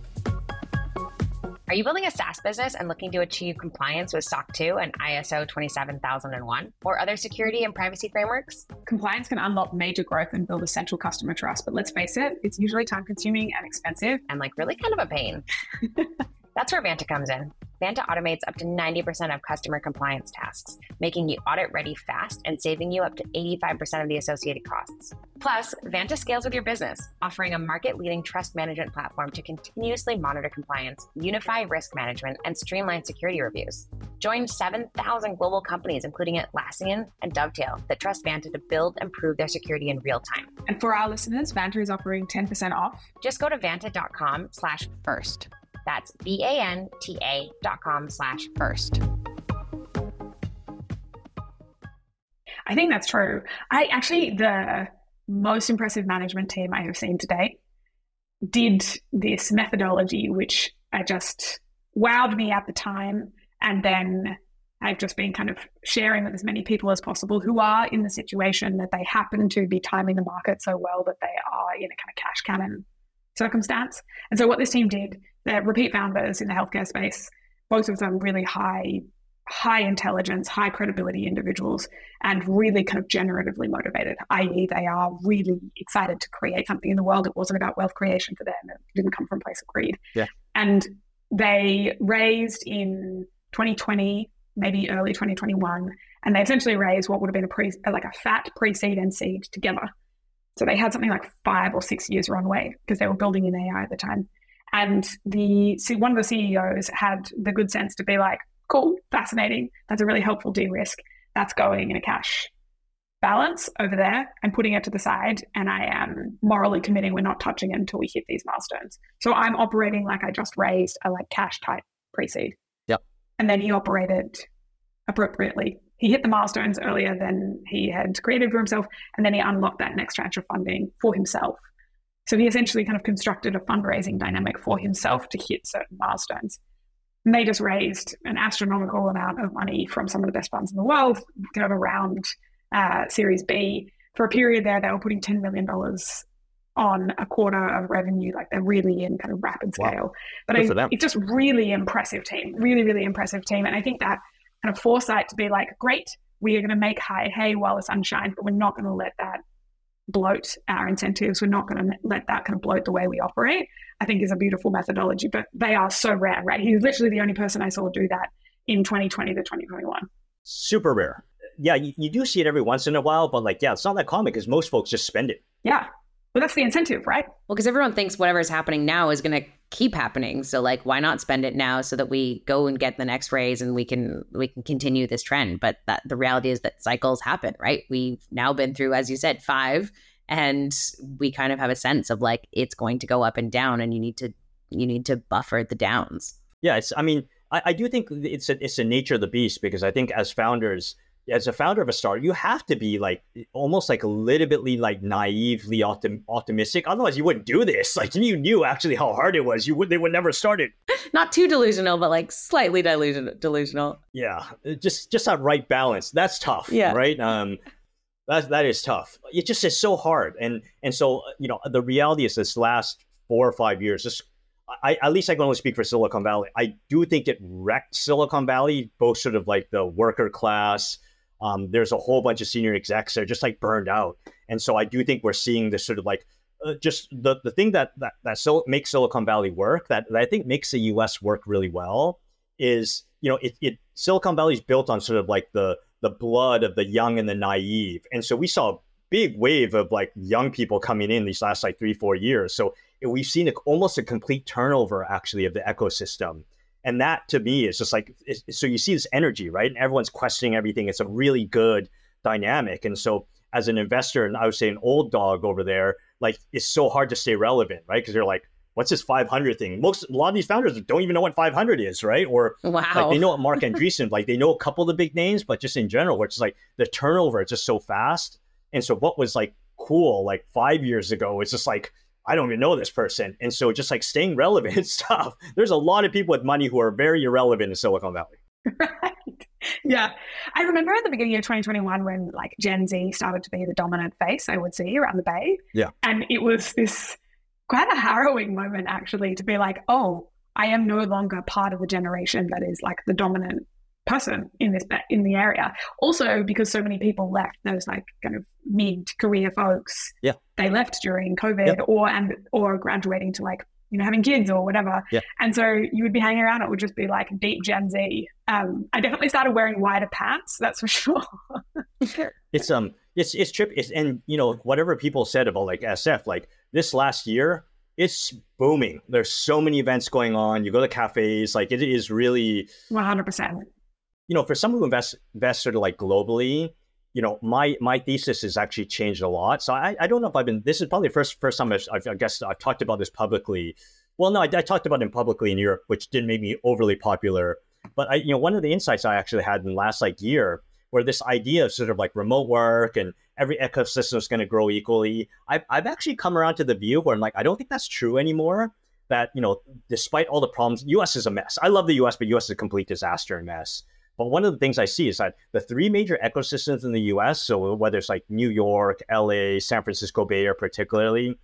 G: Are you building a SaaS business and looking to achieve compliance with S O C two and I S O twenty-seven thousand one or other security and privacy frameworks?
C: Compliance can unlock major growth and build essential customer trust, but let's face it, it's usually time consuming and expensive.
G: And like really kind of a pain. That's where Vanta comes in. Vanta automates up to ninety percent of customer compliance tasks, making you audit ready fast and saving you up to eighty-five percent of the associated costs. Plus, Vanta scales with your business, offering a market-leading trust management platform to continuously monitor compliance, unify risk management, and streamline security reviews. Join seven thousand global companies, including Atlassian and Dovetail, that trust Vanta to build and prove their security in real time.
C: And for our listeners, Vanta is offering ten percent off.
G: Just go to vanta.com slash first. That's V-A-N-T-A dot com slash first.
C: I think that's true. I actually, the most impressive management team I have seen to date did this methodology, which I just wowed me at the time. And then I've just been kind of sharing with as many people as possible who are in the situation that they happen to be timing the market so well that they are in a kind of cash cannon
D: circumstance. And so what this team did, they're repeat founders in the healthcare space, both of them really high, high intelligence, high credibility individuals, and really kind of generatively motivated, that is they are really excited to create something in the world. It wasn't about wealth creation for them. It didn't come from a place of greed.
F: Yeah.
D: And they raised in twenty twenty, maybe early twenty twenty-one, and they essentially raised what would have been a pre, like a fat pre-seed and seed together. So they had something like five or six years runway because they were building in A I at the time. And the one of the C E Os had the good sense to be like, cool, fascinating. That's a really helpful de-risk. That's going in a cash balance over there and putting it to the side. And I am morally committing we're not touching it until we hit these milestones. So I'm operating like I just raised a like cash type pre-seed.
F: Yep.
D: And then he operated appropriately. He hit the milestones earlier than he had created for himself. And then he unlocked that next tranche of funding for himself. So he essentially kind of constructed a fundraising dynamic for himself to hit certain milestones. And they just raised an astronomical amount of money from some of the best funds in the world, kind of around uh, Series B. For a period there, they were putting ten million dollars on a quarter of revenue. Like they're really in kind of rapid scale.
F: Wow.
D: But
F: Good for
D: I,
F: them.
D: it's just really impressive team, really, really impressive team. And I think that kind of foresight to be like, great, we are going to make high hay while the sun shines, but we're not going to let that bloat our incentives. We're not going to let that kind of bloat the way we operate, I think is a beautiful methodology, but they are so rare, right? He's literally the only person I saw do that in twenty twenty to twenty twenty-one.
F: Super rare. Yeah, you, you do see it every once in a while, but like, yeah, it's not that common because most folks just spend it.
D: Yeah. Well, that's the incentive, right?
B: Well, because everyone thinks whatever's happening now is going to keep happening. So like, why not spend it now so that we go and get the next raise and we can we can continue this trend? But that the reality is that cycles happen, right? We've now been through, as you said, five, and we kind of have a sense of like it's going to go up and down, and you need to you need to buffer the downs.
F: Yeah, it's. I mean, I, I do think it's a, it's the nature of the beast, because I think as founders, as a founder of a startup, you have to be like almost like a little bit like naively optim- optimistic. Otherwise, you wouldn't do this. Like you knew actually how hard it was. You would they would never start it.
B: Not too delusional, but like slightly delusion- delusional.
F: Yeah, just just that right balance. That's tough.
B: Yeah.
F: Right. Um, that that is tough. It just is so hard. And and so you know the reality is this last four or five years, just I at least I can only speak for Silicon Valley. I do think it wrecked Silicon Valley, both sort of like the worker class. Um, there's a whole bunch of senior execs that are just like burned out. And so I do think we're seeing this sort of like uh, just the, the thing that that, that so makes Silicon Valley work, that, that I think makes the U S work really well is, you know, it, it Silicon Valley is built on sort of like the the blood of the young and the naive. And so we saw a big wave of like young people coming in these last like three, four years. So we've seen a, almost a complete turnover actually of the ecosystem. And that to me is just like, so you see this energy, right? And everyone's questioning everything. It's a really good dynamic. And so as an investor, and I would say an old dog over there, like it's so hard to stay relevant, right? Because you're like, what's this five hundred thing? Most, a lot of these founders don't even know what five hundred is, right? Or
B: wow.
F: like they know what Mark Andreessen, like they know a couple of the big names, but just in general, where it's like the turnover is just so fast. And so what was like cool, like five years ago, it's just like, I don't even know this person. And so just like staying relevant and stuff. There's a lot of people with money who are very irrelevant in Silicon Valley.
D: Right. Yeah. I remember at the beginning of twenty twenty-one when like Gen Z started to be the dominant face, I would see around the Bay.
F: Yeah.
D: And it was this quite a harrowing moment actually to be like, oh, I am no longer part of the generation that is like the dominant person in this in the area. Also because so many people left, those like kind of mid-career folks.
F: Yeah.
D: They left during COVID
F: yeah.
D: or and or graduating to like, you know, having kids or whatever.
F: Yeah.
D: And so you would be hanging around, it would just be like deep Gen Z. Um, I definitely started wearing wider pants, that's for sure.
F: It's um it's it's trip it's, and you know, whatever people said about like S F, like this last year, it's booming. There's so many events going on. You go to cafes, like it is really
D: one hundred percent.
F: You know, for someone who invests invest sort of like globally, you know, my my thesis has actually changed a lot. So I, I don't know if I've been, this is probably the first first time I've, I've, I guess I've talked about this publicly. Well, no, I, I talked about it publicly in Europe, which didn't make me overly popular. But I, you know, one of the insights I actually had in the last like year, where this idea of sort of like remote work and every ecosystem is going to grow equally, I've, I've actually come around to the view where I'm like, I don't think that's true anymore. That, you know, despite all the problems, U S is a mess. I love the U S, but U S is a complete disaster and mess. But one of the things I see is that the three major ecosystems in the U S, so whether it's like New York, L A, San Francisco Bay Area particularly,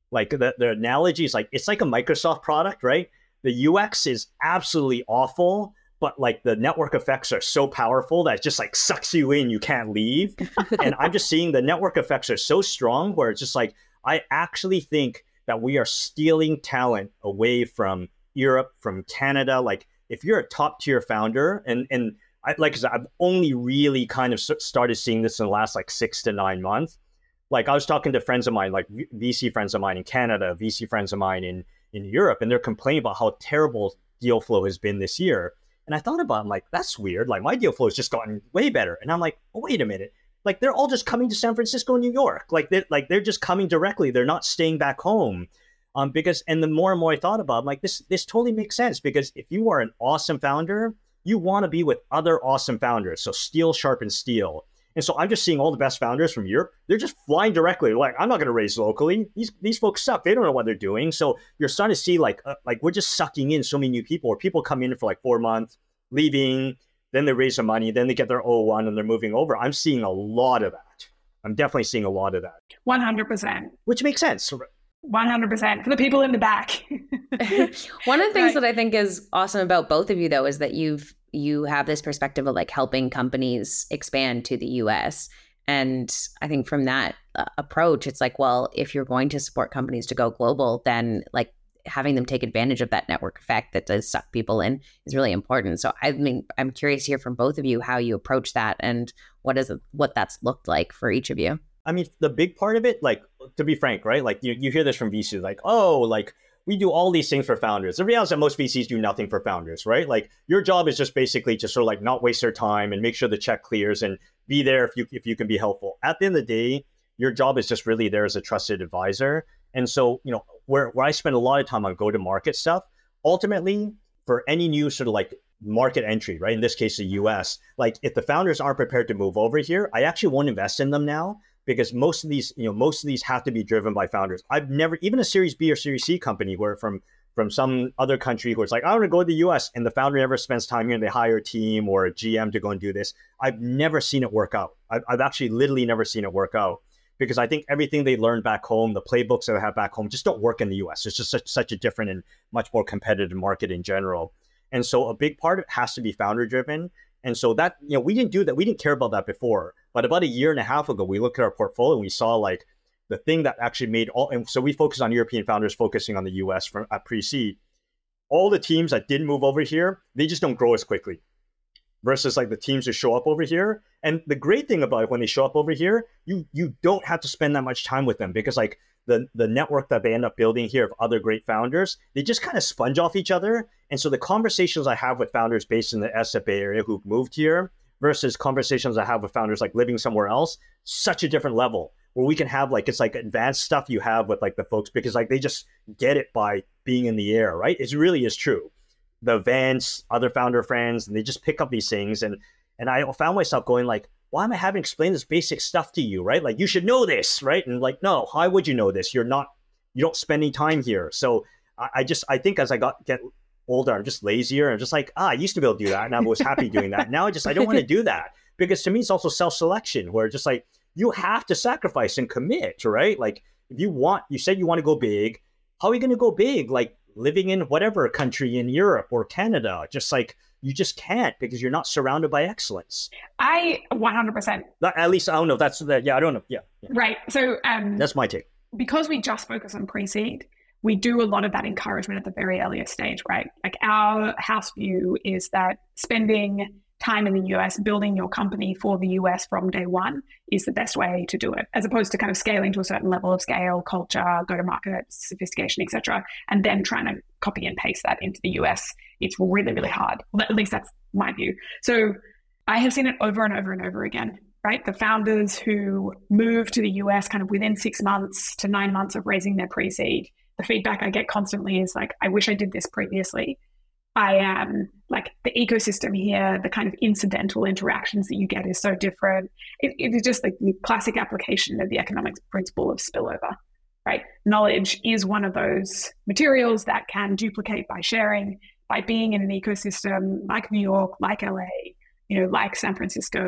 F: Like the, the analogy is like, it's like a Microsoft product, right? The U X is absolutely awful, but like the network effects are so powerful that it just like sucks you in, you can't leave. And I'm just seeing the network effects are so strong where it's just like, I actually think that we are stealing talent away from Europe, from Canada. Like if you're a top tier founder, and, and I, like I said, I've only really kind of started seeing this in the last like six to nine months. Like I was talking to friends of mine, like V C friends of mine in Canada, V C friends of mine in, in Europe, and they're complaining about how terrible deal flow has been this year. And I thought about it, I'm like, that's weird. Like my deal flow has just gotten way better. And I'm like, oh, wait a minute. Like they're all just coming to San Francisco and New York. Like they're, like they're just coming directly. They're not staying back home. Um, because, and the more and more I thought about it, I'm like, this, this totally makes sense, because if you are an awesome founder, you want to be with other awesome founders. So steel sharpens steel. And so I'm just seeing all the best founders from Europe. They're just flying directly. Like, I'm not going to raise locally. These these folks suck. They don't know what they're doing. So you're starting to see like, uh, like we're just sucking in so many new people, or people come in for like four months, leaving, then they raise some money, then they get their O one and they're moving over. I'm seeing a lot of that. I'm definitely seeing a lot of that.
D: one hundred percent.
F: Which makes sense.
D: one hundred percent for the people in the back.
B: One of the things
D: Right.
B: that I think is awesome about both of you, though, is that you've you have this perspective of like helping companies expand to the U S. And I think from that uh, approach, it's like, well, if you're going to support companies to go global, then like having them take advantage of that network effect that does suck people in is really important. So I mean, I'm curious to hear from both of you how you approach that and what is it, what that's looked like for each of you.
F: I mean, the big part of it, like, to be frank, right? Like you, you hear this from V Cs, like, oh, like we do all these things for founders. The reality is that most V Cs do nothing for founders, right? Like your job is just basically to sort of like not waste their time and make sure the check clears and be there if you if you can be helpful. At the end of the day, your job is just really there as a trusted advisor. And so, you know, where, where I spend a lot of time on go-to-market stuff, ultimately for any new sort of like market entry, right? In this case, the U S, like if the founders aren't prepared to move over here, I actually won't invest in them now. Because most of these, you know, most of these have to be driven by founders. I've never, even a Series B or Series C company where from from some other country where it's like, I want to go to the U S and the founder never spends time here and they hire a team or a G M to go and do this. I've never seen it work out. I've, I've actually literally never seen it work out, because I think everything they learned back home, the playbooks that they have back home, just don't work in the U S. It's just such, such a different and much more competitive market in general. And so a big part of it has to be founder driven. And so that, you know, we didn't do that. We didn't care about that before. But about a year and a half ago, we looked at our portfolio and we saw like the thing that actually made all, and so we focused on European founders focusing on the U S from at pre-seed. All the teams that didn't move over here, they just don't grow as quickly versus like the teams that show up over here. And the great thing about it, when they show up over here, you you don't have to spend that much time with them, because like the, the network that they end up building here of other great founders, they just kind of sponge off each other. And so the conversations I have with founders based in the S F Bay area who've moved here versus conversations I have with founders like living somewhere else, such a different level where we can have like, it's like advanced stuff you have with like the folks, because like they just get it by being in the air, right? It really is true. The events, other founder friends, and they just pick up these things. And and I found myself going like, why am I having to explain this basic stuff to you, right? Like you should know this, right? And like, no, how would you know this? You're not, you don't spend any time here. So I, I just, I think as I got get older, I'm just lazier. I'm just like, ah, I used to be able to do that, and I was happy doing that. Now I just, I don't want to do that, because to me, it's also self-selection, where just like, you have to sacrifice and commit, right? Like if you want, you said you want to go big, how are you going to go big? Like living in whatever country in Europe or Canada, just like, you just can't, because you're not surrounded by excellence.
D: I one hundred percent.
F: At least I don't know. That's that. Yeah, I don't know. Yeah, yeah.
D: Right. So um,
F: That's my take.
D: because we just focus on pre-seed, we do a lot of that encouragement at the very earliest stage, right? Like our house view is that spending time in the U S, building your company for the U S from day one is the best way to do it, as opposed to kind of scaling to a certain level of scale, culture, go-to-market, sophistication, et cetera, and then trying to copy and paste that into the U S. It's really, really hard. At least that's my view. So I have seen it over and over and over again, right? The founders who move to the U S kind of within six months to nine months of raising their pre-seed, the feedback I get constantly is like, I wish I did this previously. I am like the ecosystem here, the kind of incidental interactions that you get is so different. It, it is just like the classic application of the economics principle of spillover, right? Knowledge is one of those materials that can duplicate by sharing, by being in an ecosystem like New York, like L A, you know, like San Francisco,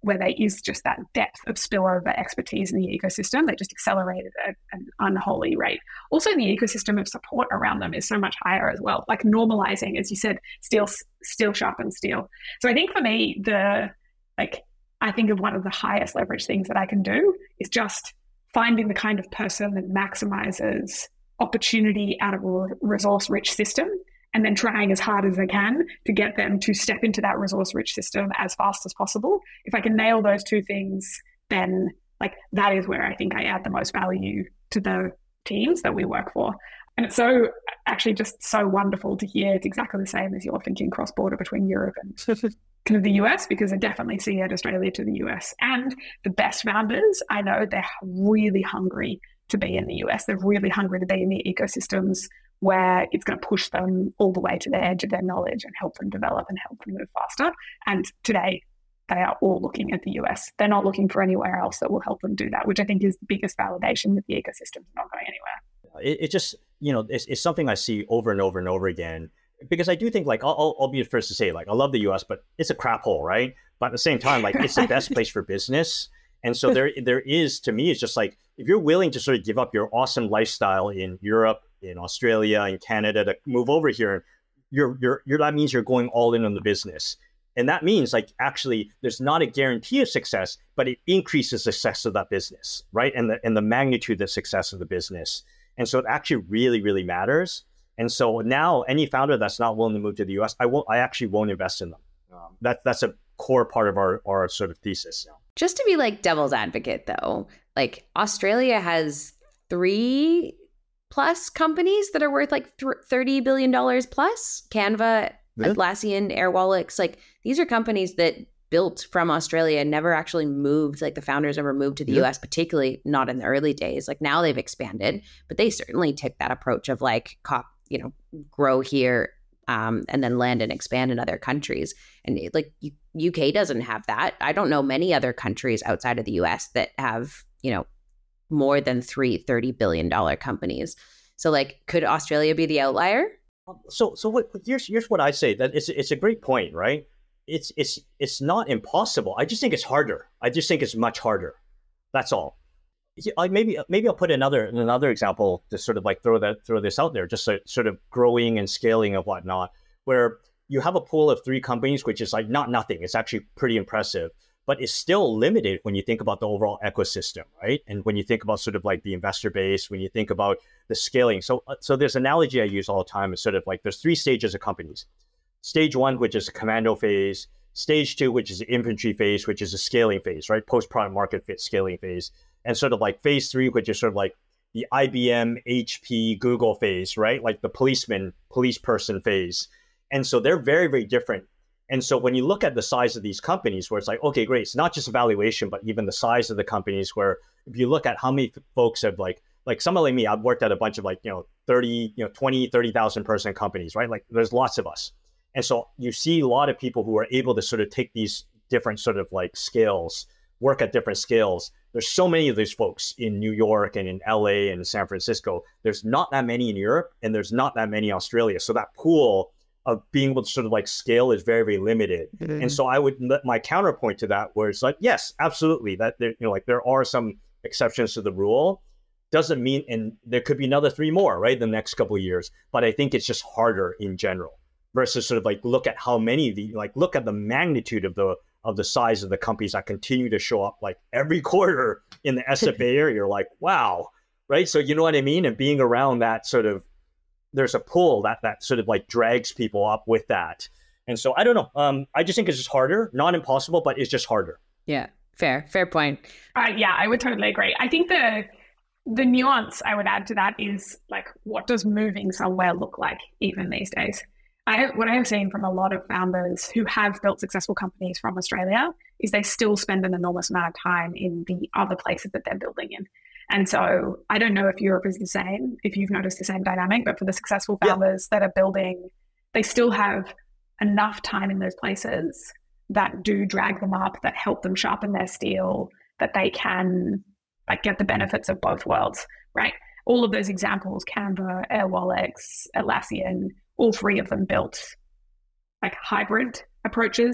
D: where there is just that depth of spillover expertise in the ecosystem that just accelerated at an unholy rate. Also, the ecosystem of support around them is so much higher as well, like normalizing, as you said, steel, steel sharpens steel. So I think for me, the, like, I think of one of the highest leverage things that I can do is just finding the kind of person that maximizes opportunity out of a resource-rich system, and then trying as hard as I can to get them to step into that resource-rich system as fast as possible. If I can nail those two things, then like that is where I think I add the most value to the teams that we work for. And it's so actually just so wonderful to hear it's exactly the same as you're thinking cross-border between Europe and kind of the U S, because I definitely see it Australia to the U S. And the best founders, I know they're really hungry to be in the U S. They're really hungry to be in the ecosystems where it's going to push them all the way to the edge of their knowledge and help them develop and help them move faster. And today, they are all looking at the U S. They're not looking for anywhere else that will help them do that, which I think is the biggest validation that the ecosystem is not going anywhere.
F: It, it just, you know, it's, it's something I see over and over and over again, because I do think, like, I'll, I'll be the first to say, like, I love the U S, but it's a crap hole, right? But at the same time, like, it's the best place for business. And so there, there is, to me, it's just like, if you're willing to sort of give up your awesome lifestyle in Europe, in Australia, in Canada, to move over here, you're, you're, you're, that means you're going all in on the business. And that means, like, actually, there's not a guarantee of success, but it increases the success of that business, right? And the, and the magnitude of success of the business. And so it actually really, really matters. And so now any founder that's not willing to move to the U S, I won't, I actually won't invest in them. Um, that, that's a core part of our, our sort of thesis.
B: Just to be like devil's advocate, though, like Australia has three plus companies that are worth like thirty billion dollars plus. Canva, really? Atlassian, Airwallex, like these are companies that built from Australia and never actually moved, like the founders never moved to the yeah. U S, particularly not in the early days. Like now they've expanded, but they certainly took that approach of like, cop, you know, grow here um, and then land and expand in other countries. And it, like U- UK doesn't have that. I don't know many other countries outside of the U S that have, you know, more than three thirty billion dollars companies. So like, could Australia be the outlier?
F: So, so what, here's, here's what I say, that it's, it's a great point, right? It's, it's, it's not impossible. I just think it's harder. I just think it's much harder. That's all. I, maybe, maybe I'll put another, another example to sort of like throw that, throw this out there, just so, sort of growing and scaling and whatnot, where you have a pool of three companies, which is like not nothing. It's actually pretty impressive, but it's still limited when you think about the overall ecosystem, right? And when you think about sort of like the investor base, when you think about the scaling. So, so there's an analogy I use all the time. It's sort of like there's three stages of companies. Stage one, which is a commando phase. Stage two, which is the infantry phase, which is a scaling phase, right? Post-product market fit scaling phase. And sort of like phase three, which is sort of like the I B M, H P, Google phase, right? Like the policeman, police person phase. And so they're very, very different. And so when you look at the size of these companies, where it's like, okay, great, it's not just valuation, but even the size of the companies, where if you look at how many folks have like, like someone like me, I've worked at a bunch of like, you know, thirty, you know, twenty, thirty thousand person companies, right? Like there's lots of us. And so you see a lot of people who are able to sort of take these different sort of like scales, work at different scales. There's so many of these folks in New York and in L A and San Francisco. There's not that many in Europe, and there's not that many in Australia. So that pool of being able to sort of like scale is very, very limited. Mm-hmm. And so I would let my counterpoint to that, where it's like, yes, absolutely, that there, you know, like there are some exceptions to the rule. Doesn't mean, and there could be another three more, right, the next couple of years. But I think it's just harder in general, versus sort of like look at how many of the, like look at the magnitude of the of the size of the companies that continue to show up like every quarter in the S F A area. You're like, wow, right? So you know what I mean? And being around that sort of, there's a pull that that sort of like drags people up with that. And so I don't know. Um, I just think it's just harder, not impossible, but it's just harder.
B: Yeah, fair, fair point.
D: Uh, yeah, I would totally agree. I think the the nuance I would add to that is like, what does moving somewhere look like even these days? I, what I have seen from a lot of founders who have built successful companies from Australia is they still spend an enormous amount of time in the other places that they're building in. And so I don't know if Europe is the same, if you've noticed the same dynamic, but for the successful founders yeah. that are building, they still have enough time in those places that do drag them up, that help them sharpen their steel, that they can like get the benefits of both worlds, right? All of those examples, Canva, Airwallex, Atlassian, all three of them built like hybrid approaches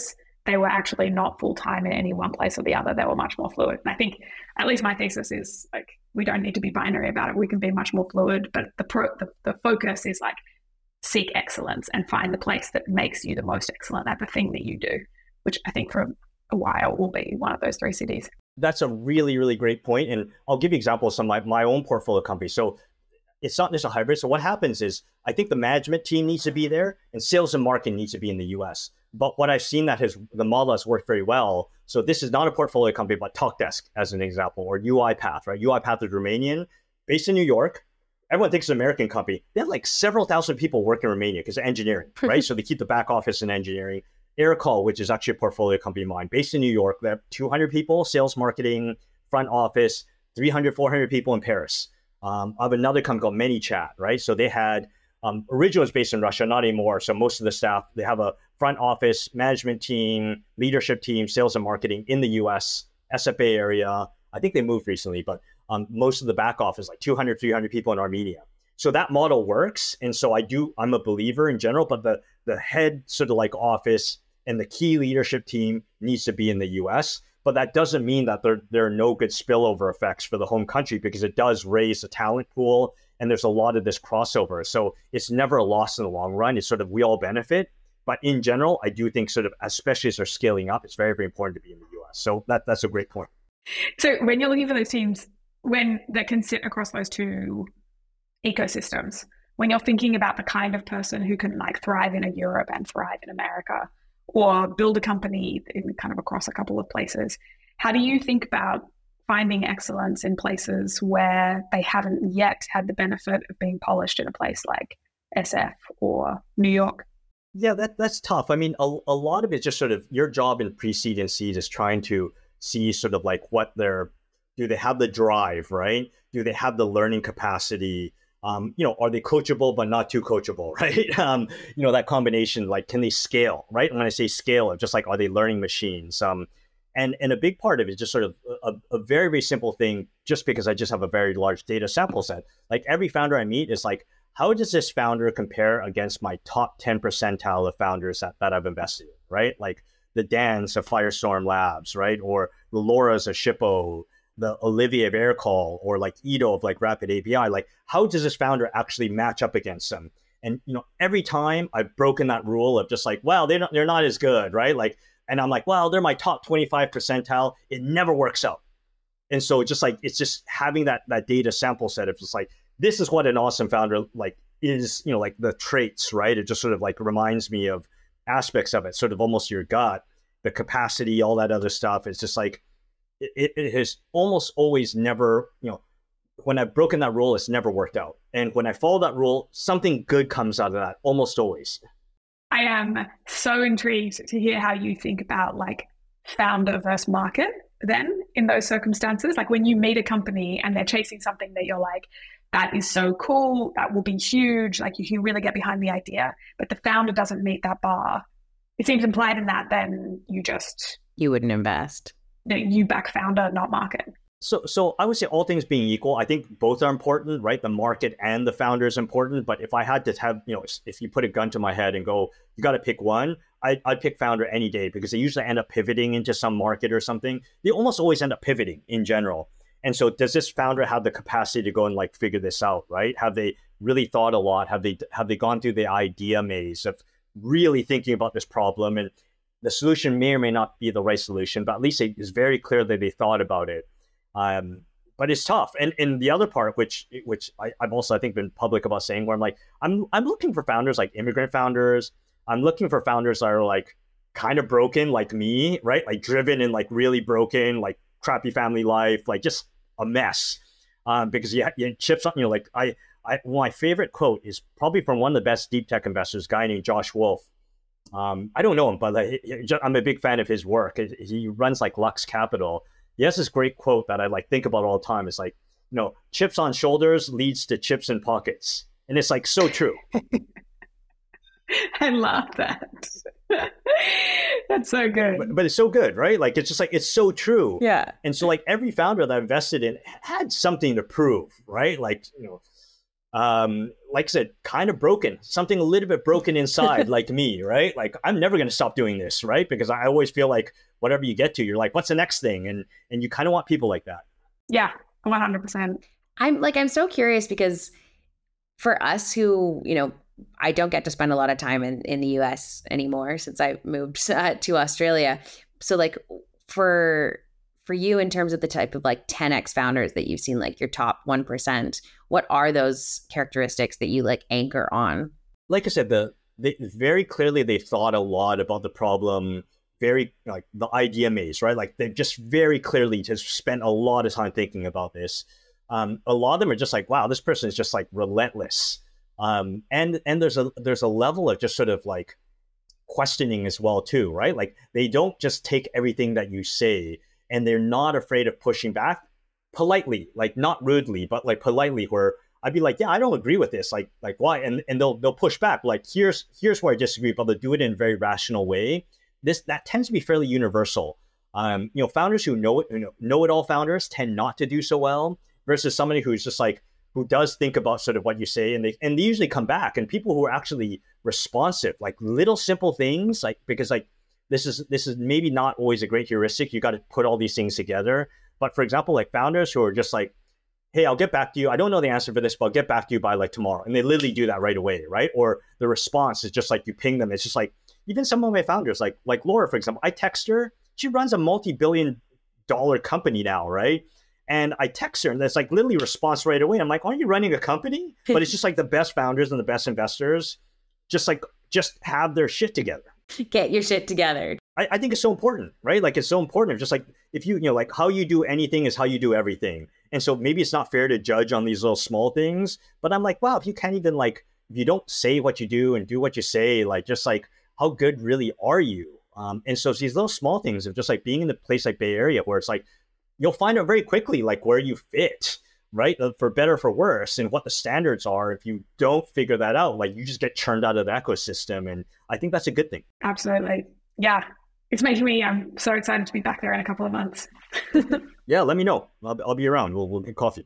D: they were actually not full-time in any one place or the other. They were much more fluid. And I think at least my thesis is like, we don't need to be binary about it. We can be much more fluid, but the pro, the, the focus is like seek excellence and find the place that makes you the most excellent at the thing that you do, which I think for a while will be one of those three C Ds.
F: That's a really, really great point. And I'll give you examples of some of my, my own portfolio companies. So it's not just a hybrid. So what happens is I think the management team needs to be there and sales and marketing needs to be in the U S. But what I've seen that has the model has worked very well. So this is not a portfolio company, but TalkDesk as an example, or UiPath, right? UiPath is Romanian, based in New York. Everyone thinks it's an American company. They have like several thousand people work in Romania because of engineering, right? So they keep the back office in engineering. Aircall, which is actually a portfolio company of mine, based in New York. They have two hundred people, sales, marketing, front office, three hundred, four hundred people in Paris. Um, I have another company called ManyChat, right? So they had, um, originally was based in Russia, not anymore. So most of the staff, they have a front office, management team, leadership team, sales and marketing in the U S, S F A area. I think they moved recently, but um, most of the back office, like two hundred, three hundred people in Armenia. So that model works. And so I do, I'm a believer in general, but the, the head sort of like office and the key leadership team needs to be in the U S. But that doesn't mean that there, there are no good spillover effects for the home country, because it does raise the talent pool and there's a lot of this crossover. So it's never a loss in the long run. It's sort of, we all benefit. But in general, I do think sort of, especially as they're scaling up, it's very, very important to be in the U S. So that that's a great point.
D: So when you're looking for those teams, when they can sit across those two ecosystems, when you're thinking about the kind of person who can like thrive in a Europe and thrive in America, or build a company in kind of across a couple of places, how do you think about finding excellence in places where they haven't yet had the benefit of being polished in a place like S F or New York?
F: Yeah, that that's tough. I mean, a, a lot of it's just sort of your job in pre-seed and seed is trying to see sort of like what they're, do they have the drive, right? Do they have the learning capacity? Um, you know, are they coachable, but not too coachable, right? Um, you know, that combination, like, can they scale, right? And when I say scale, just like, are they learning machines? Um, and, and a big part of it is just sort of a, a very, very simple thing, just because I just have a very large data sample set. Like every founder I meet is like, how does this founder compare against my top ten percentile of founders that, that I've invested in, right? Like the Dans of Firestorm Labs, right? Or the Laura's of Shippo, the Olivier of Aircall, or like Ido of like Rapid A P I. Like, how does this founder actually match up against them? And, you know, every time I've broken that rule of just like, well, they're not, they're not as good, right? Like, and I'm like, well, they're my top twenty-five percentile. It never works out. And so just like, it's just having that, that data sample set of just like, this is what an awesome founder like is, you know, like the traits, right? It just sort of like reminds me of aspects of it, sort of almost your gut, the capacity, all that other stuff. It's just like, it, it has almost always never, you know, when I've broken that rule, it's never worked out. And when I follow that rule, something good comes out of that, almost always.
D: I am so intrigued to hear how you think about like founder versus market then in those circumstances. Like when you meet a company and they're chasing something that you're like, that is so cool, that will be huge, like you can really get behind the idea, but the founder doesn't meet that bar. It seems implied in that then you just...
B: You wouldn't invest.
D: You back founder, not market.
F: So, so I would say all things being equal, I think both are important, right? The market and the founder is important. But if I had to have, you know, if you put a gun to my head and go, you got to pick one, I, I'd pick founder any day, because they usually end up pivoting into some market or something. They almost always end up pivoting in general. And so does this founder have the capacity to go and like figure this out, right? Have they really thought a lot? Have they, have they gone through the idea maze of really thinking about this problem? And the solution may or may not be the right solution, but at least it is very clear that they thought about it. Um, but it's tough. And and the other part, which which I, I've also, I think, been public about saying, where I'm like, I'm I'm looking for founders like immigrant founders. I'm looking for founders that are like kind of broken like me, right? Like driven and like really broken, like crappy family life, like just a mess. Um, because you, you chips on, you know, like I, I, my favorite quote is probably from one of the best deep tech investors, a guy named Josh Wolf. Um, I don't know him, but like, I'm a big fan of his work. He runs like Lux Capital. He has this great quote that I like think about all the time. It's like, you know, chips on shoulders leads to chips in pockets. And it's like so true.
D: I love that. That's so good.
F: But, but it's so good, right? Like, it's just like, it's so true.
B: Yeah.
F: And so like every founder that I invested in had something to prove, right? Like, you know, um, like I said, kind of broken, something a little bit broken inside, like me, right? Like I'm never going to stop doing this, right? Because I always feel like whatever you get to, you're like, what's the next thing? And and you kind of want people like that.
C: Yeah, one hundred percent.
B: I'm like, I'm so curious because for us who, you know, I don't get to spend a lot of time in, in the U S anymore since I moved uh, to Australia. So like for for you in terms of the type of like ten X founders that you've seen, like your top one percent, what are those characteristics that you like anchor on?
F: Like I said, the they, very clearly they thought a lot about the problem, very like the idea maze, right? Like they've just very clearly just spent a lot of time thinking about this. Um, a lot of them are just like, wow, this person is just like relentless. Um, and and there's a there's a level of just sort of like questioning as well too, right? Like they don't just take everything that you say, and they're not afraid of pushing back politely, like not rudely, but like politely, where I'd be like, yeah, I don't agree with this. Like, like why? And and they'll they'll push back. Like, here's here's where I disagree, but they'll do it in a very rational way. This that tends to be fairly universal. Um, you know, founders who know it, you know, know-it-all founders tend not to do so well, versus somebody who's just like who does think about sort of what you say, and they and they usually come back. And people who are actually responsive, like little simple things, like because like this is this is maybe not always a great heuristic. You got to put all these things together. But for example, like founders who are just like, hey, I'll get back to you. I don't know the answer for this, but I'll get back to you by like tomorrow. And they literally do that right away, right? Or the response is just like you ping them. It's just like, even some of my founders, like like Laura, for example, I text her. She runs a multi-billion dollar company now, right? And I text her and there's like literally response right away. I'm like, aren't you running a company? But it's just like the best founders and the best investors just like, just have their shit together.
B: Get your shit together.
F: I, I think it's so important, right? Like it's so important. Just like if you, you know, like how you do anything is how you do everything. And so maybe it's not fair to judge on these little small things, but I'm like, wow, if you can't even like, if you don't say what you do and do what you say, like just like how good really are you? Um, and so it's these little small things of just like being in a place like Bay Area where it's like, you'll find out very quickly like where you fit, right? For better, for worse, and what the standards are. If you don't figure that out, like you just get churned out of the ecosystem. And I think that's a good thing.
C: Absolutely. Yeah. It's making me, I'm so excited to be back there in a couple of months.
F: Yeah, let me know. I'll, I'll be around. We'll, we'll get coffee.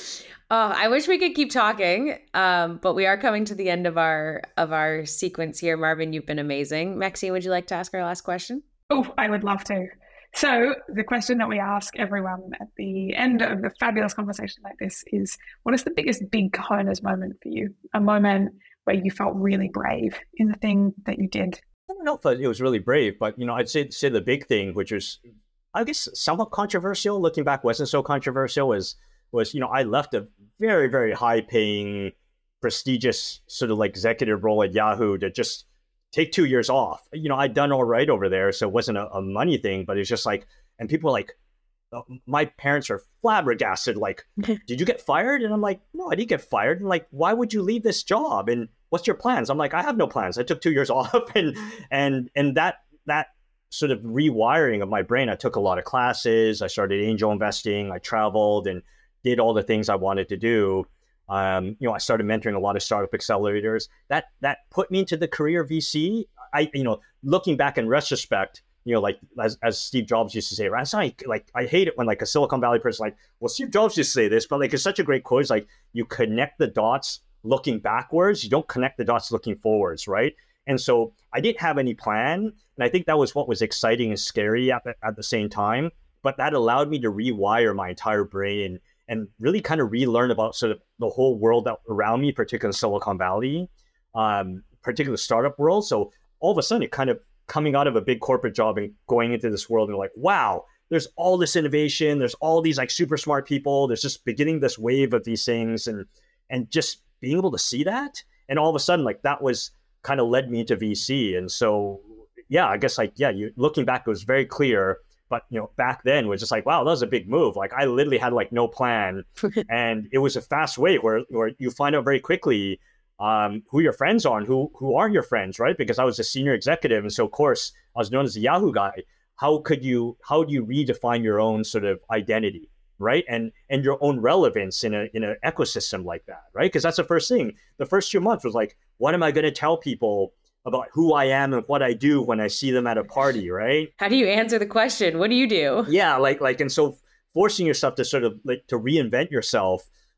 B: Oh, I wish we could keep talking, um, but we are coming to the end of our of our sequence here. Marvin, you've been amazing. Maxine, would you like to ask our last question?
C: Oh, I would love to. So the question that we ask everyone at the end of a fabulous conversation like this is, what is the biggest big cojones moment for you? A moment where you felt really brave in the thing that you did?
F: I don't know if it was really brave, but, you know, I'd say, say the big thing, which was, I guess, somewhat controversial. Looking back, wasn't so controversial, was, was, you know, I left a very, very high paying, prestigious sort of like executive role at Yahoo to just take two years off. You know, I'd done all right over there, so it wasn't a, a money thing, but it's just like, and people were like, my parents are flabbergasted, like, did you get fired? And I'm like, no, I didn't get fired. And like, why would you leave this job? And what's your plans? I'm like, I have no plans. I took two years off. And, and, and that, that sort of rewiring of my brain, I took a lot of classes. I started angel investing. I traveled and did all the things I wanted to do. Um, you know, I started mentoring a lot of startup accelerators. That, that put me into the career V C. I, you know, looking back in retrospect, you know, like as, as Steve Jobs used to say, right? It's like, like I hate it when like a Silicon Valley person like, well, Steve Jobs used to say this, but like it's such a great quote. It's like you connect the dots looking backwards, you don't connect the dots looking forwards, right? And so I didn't have any plan, and I think that was what was exciting and scary at the, at the same time. But that allowed me to rewire my entire brain and really kind of relearn about sort of the whole world that around me, particularly Silicon Valley, um, particularly startup world. So all of a sudden, it kind of coming out of a big corporate job and going into this world and like, wow, there's all this innovation. There's all these like super smart people. There's just beginning this wave of these things, and and just being able to see that. And all of a sudden, like that was kind of led me into V C. And so, yeah, I guess like, yeah, you looking back, it was very clear. But, you know, back then was just like, wow, that was a big move. Like I literally had like no plan. And it was a fast way where, where you find out very quickly um, who your friends are and who, who aren't your friends, right? Because I was a senior executive. And so, of course, I was known as the Yahoo guy. How could you, how do you redefine your own sort of identity, right? And and your own relevance in a in an ecosystem like that, right? Because that's the first thing. The first two months was like, what am I going to tell people about who I am and what I do when I see them at a party, right?
B: How do you answer the question? What do you do?
F: Yeah, like like and so forcing yourself to sort of like to reinvent yourself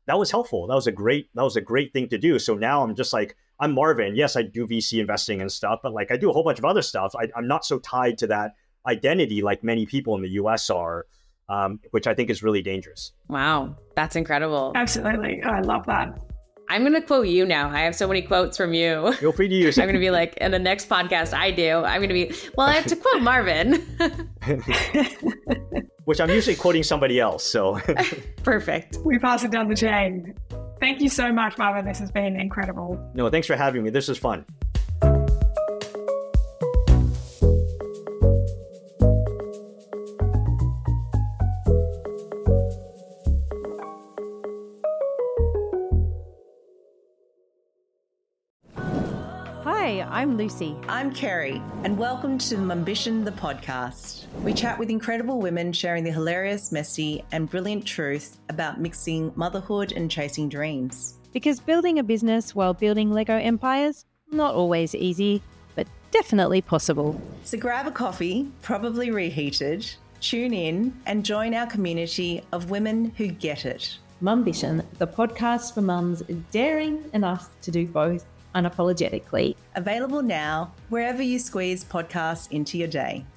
F: that was helpful. That was a great, that was a great thing to do. So now I'm just like, I'm Marvin. Yes, I do V C investing and stuff, but like I do a whole bunch of other stuff. I, I'm not so tied to that identity like many people in the U S are, um, which I think is really dangerous.
B: Wow, that's incredible.
C: Absolutely. Oh, I love that.
B: I'm going to quote you now. I have so many quotes from you.
F: Feel free to use it.
B: I'm going to be like, in the next podcast I do, I'm going to be, well, I have to quote Marvin.
F: Which I'm usually quoting somebody else, so.
B: Perfect.
C: We pass it down the chain. Thank you so much, Marvin. This has been incredible.
F: No, thanks for having me. This is fun.
H: Hi, I'm Lucy.
I: I'm Kerry, and welcome to Mumbition, the podcast. We chat with incredible women sharing the hilarious, messy, and brilliant truth about mixing motherhood and chasing dreams.
H: Because building a business while building Lego empires, not always easy, but definitely possible.
I: So grab a coffee, probably reheated, tune in, and join our community of women who get it.
H: Mumbition, the podcast for mums daring enough to do both unapologetically.
I: Available now wherever you squeeze podcasts into your day.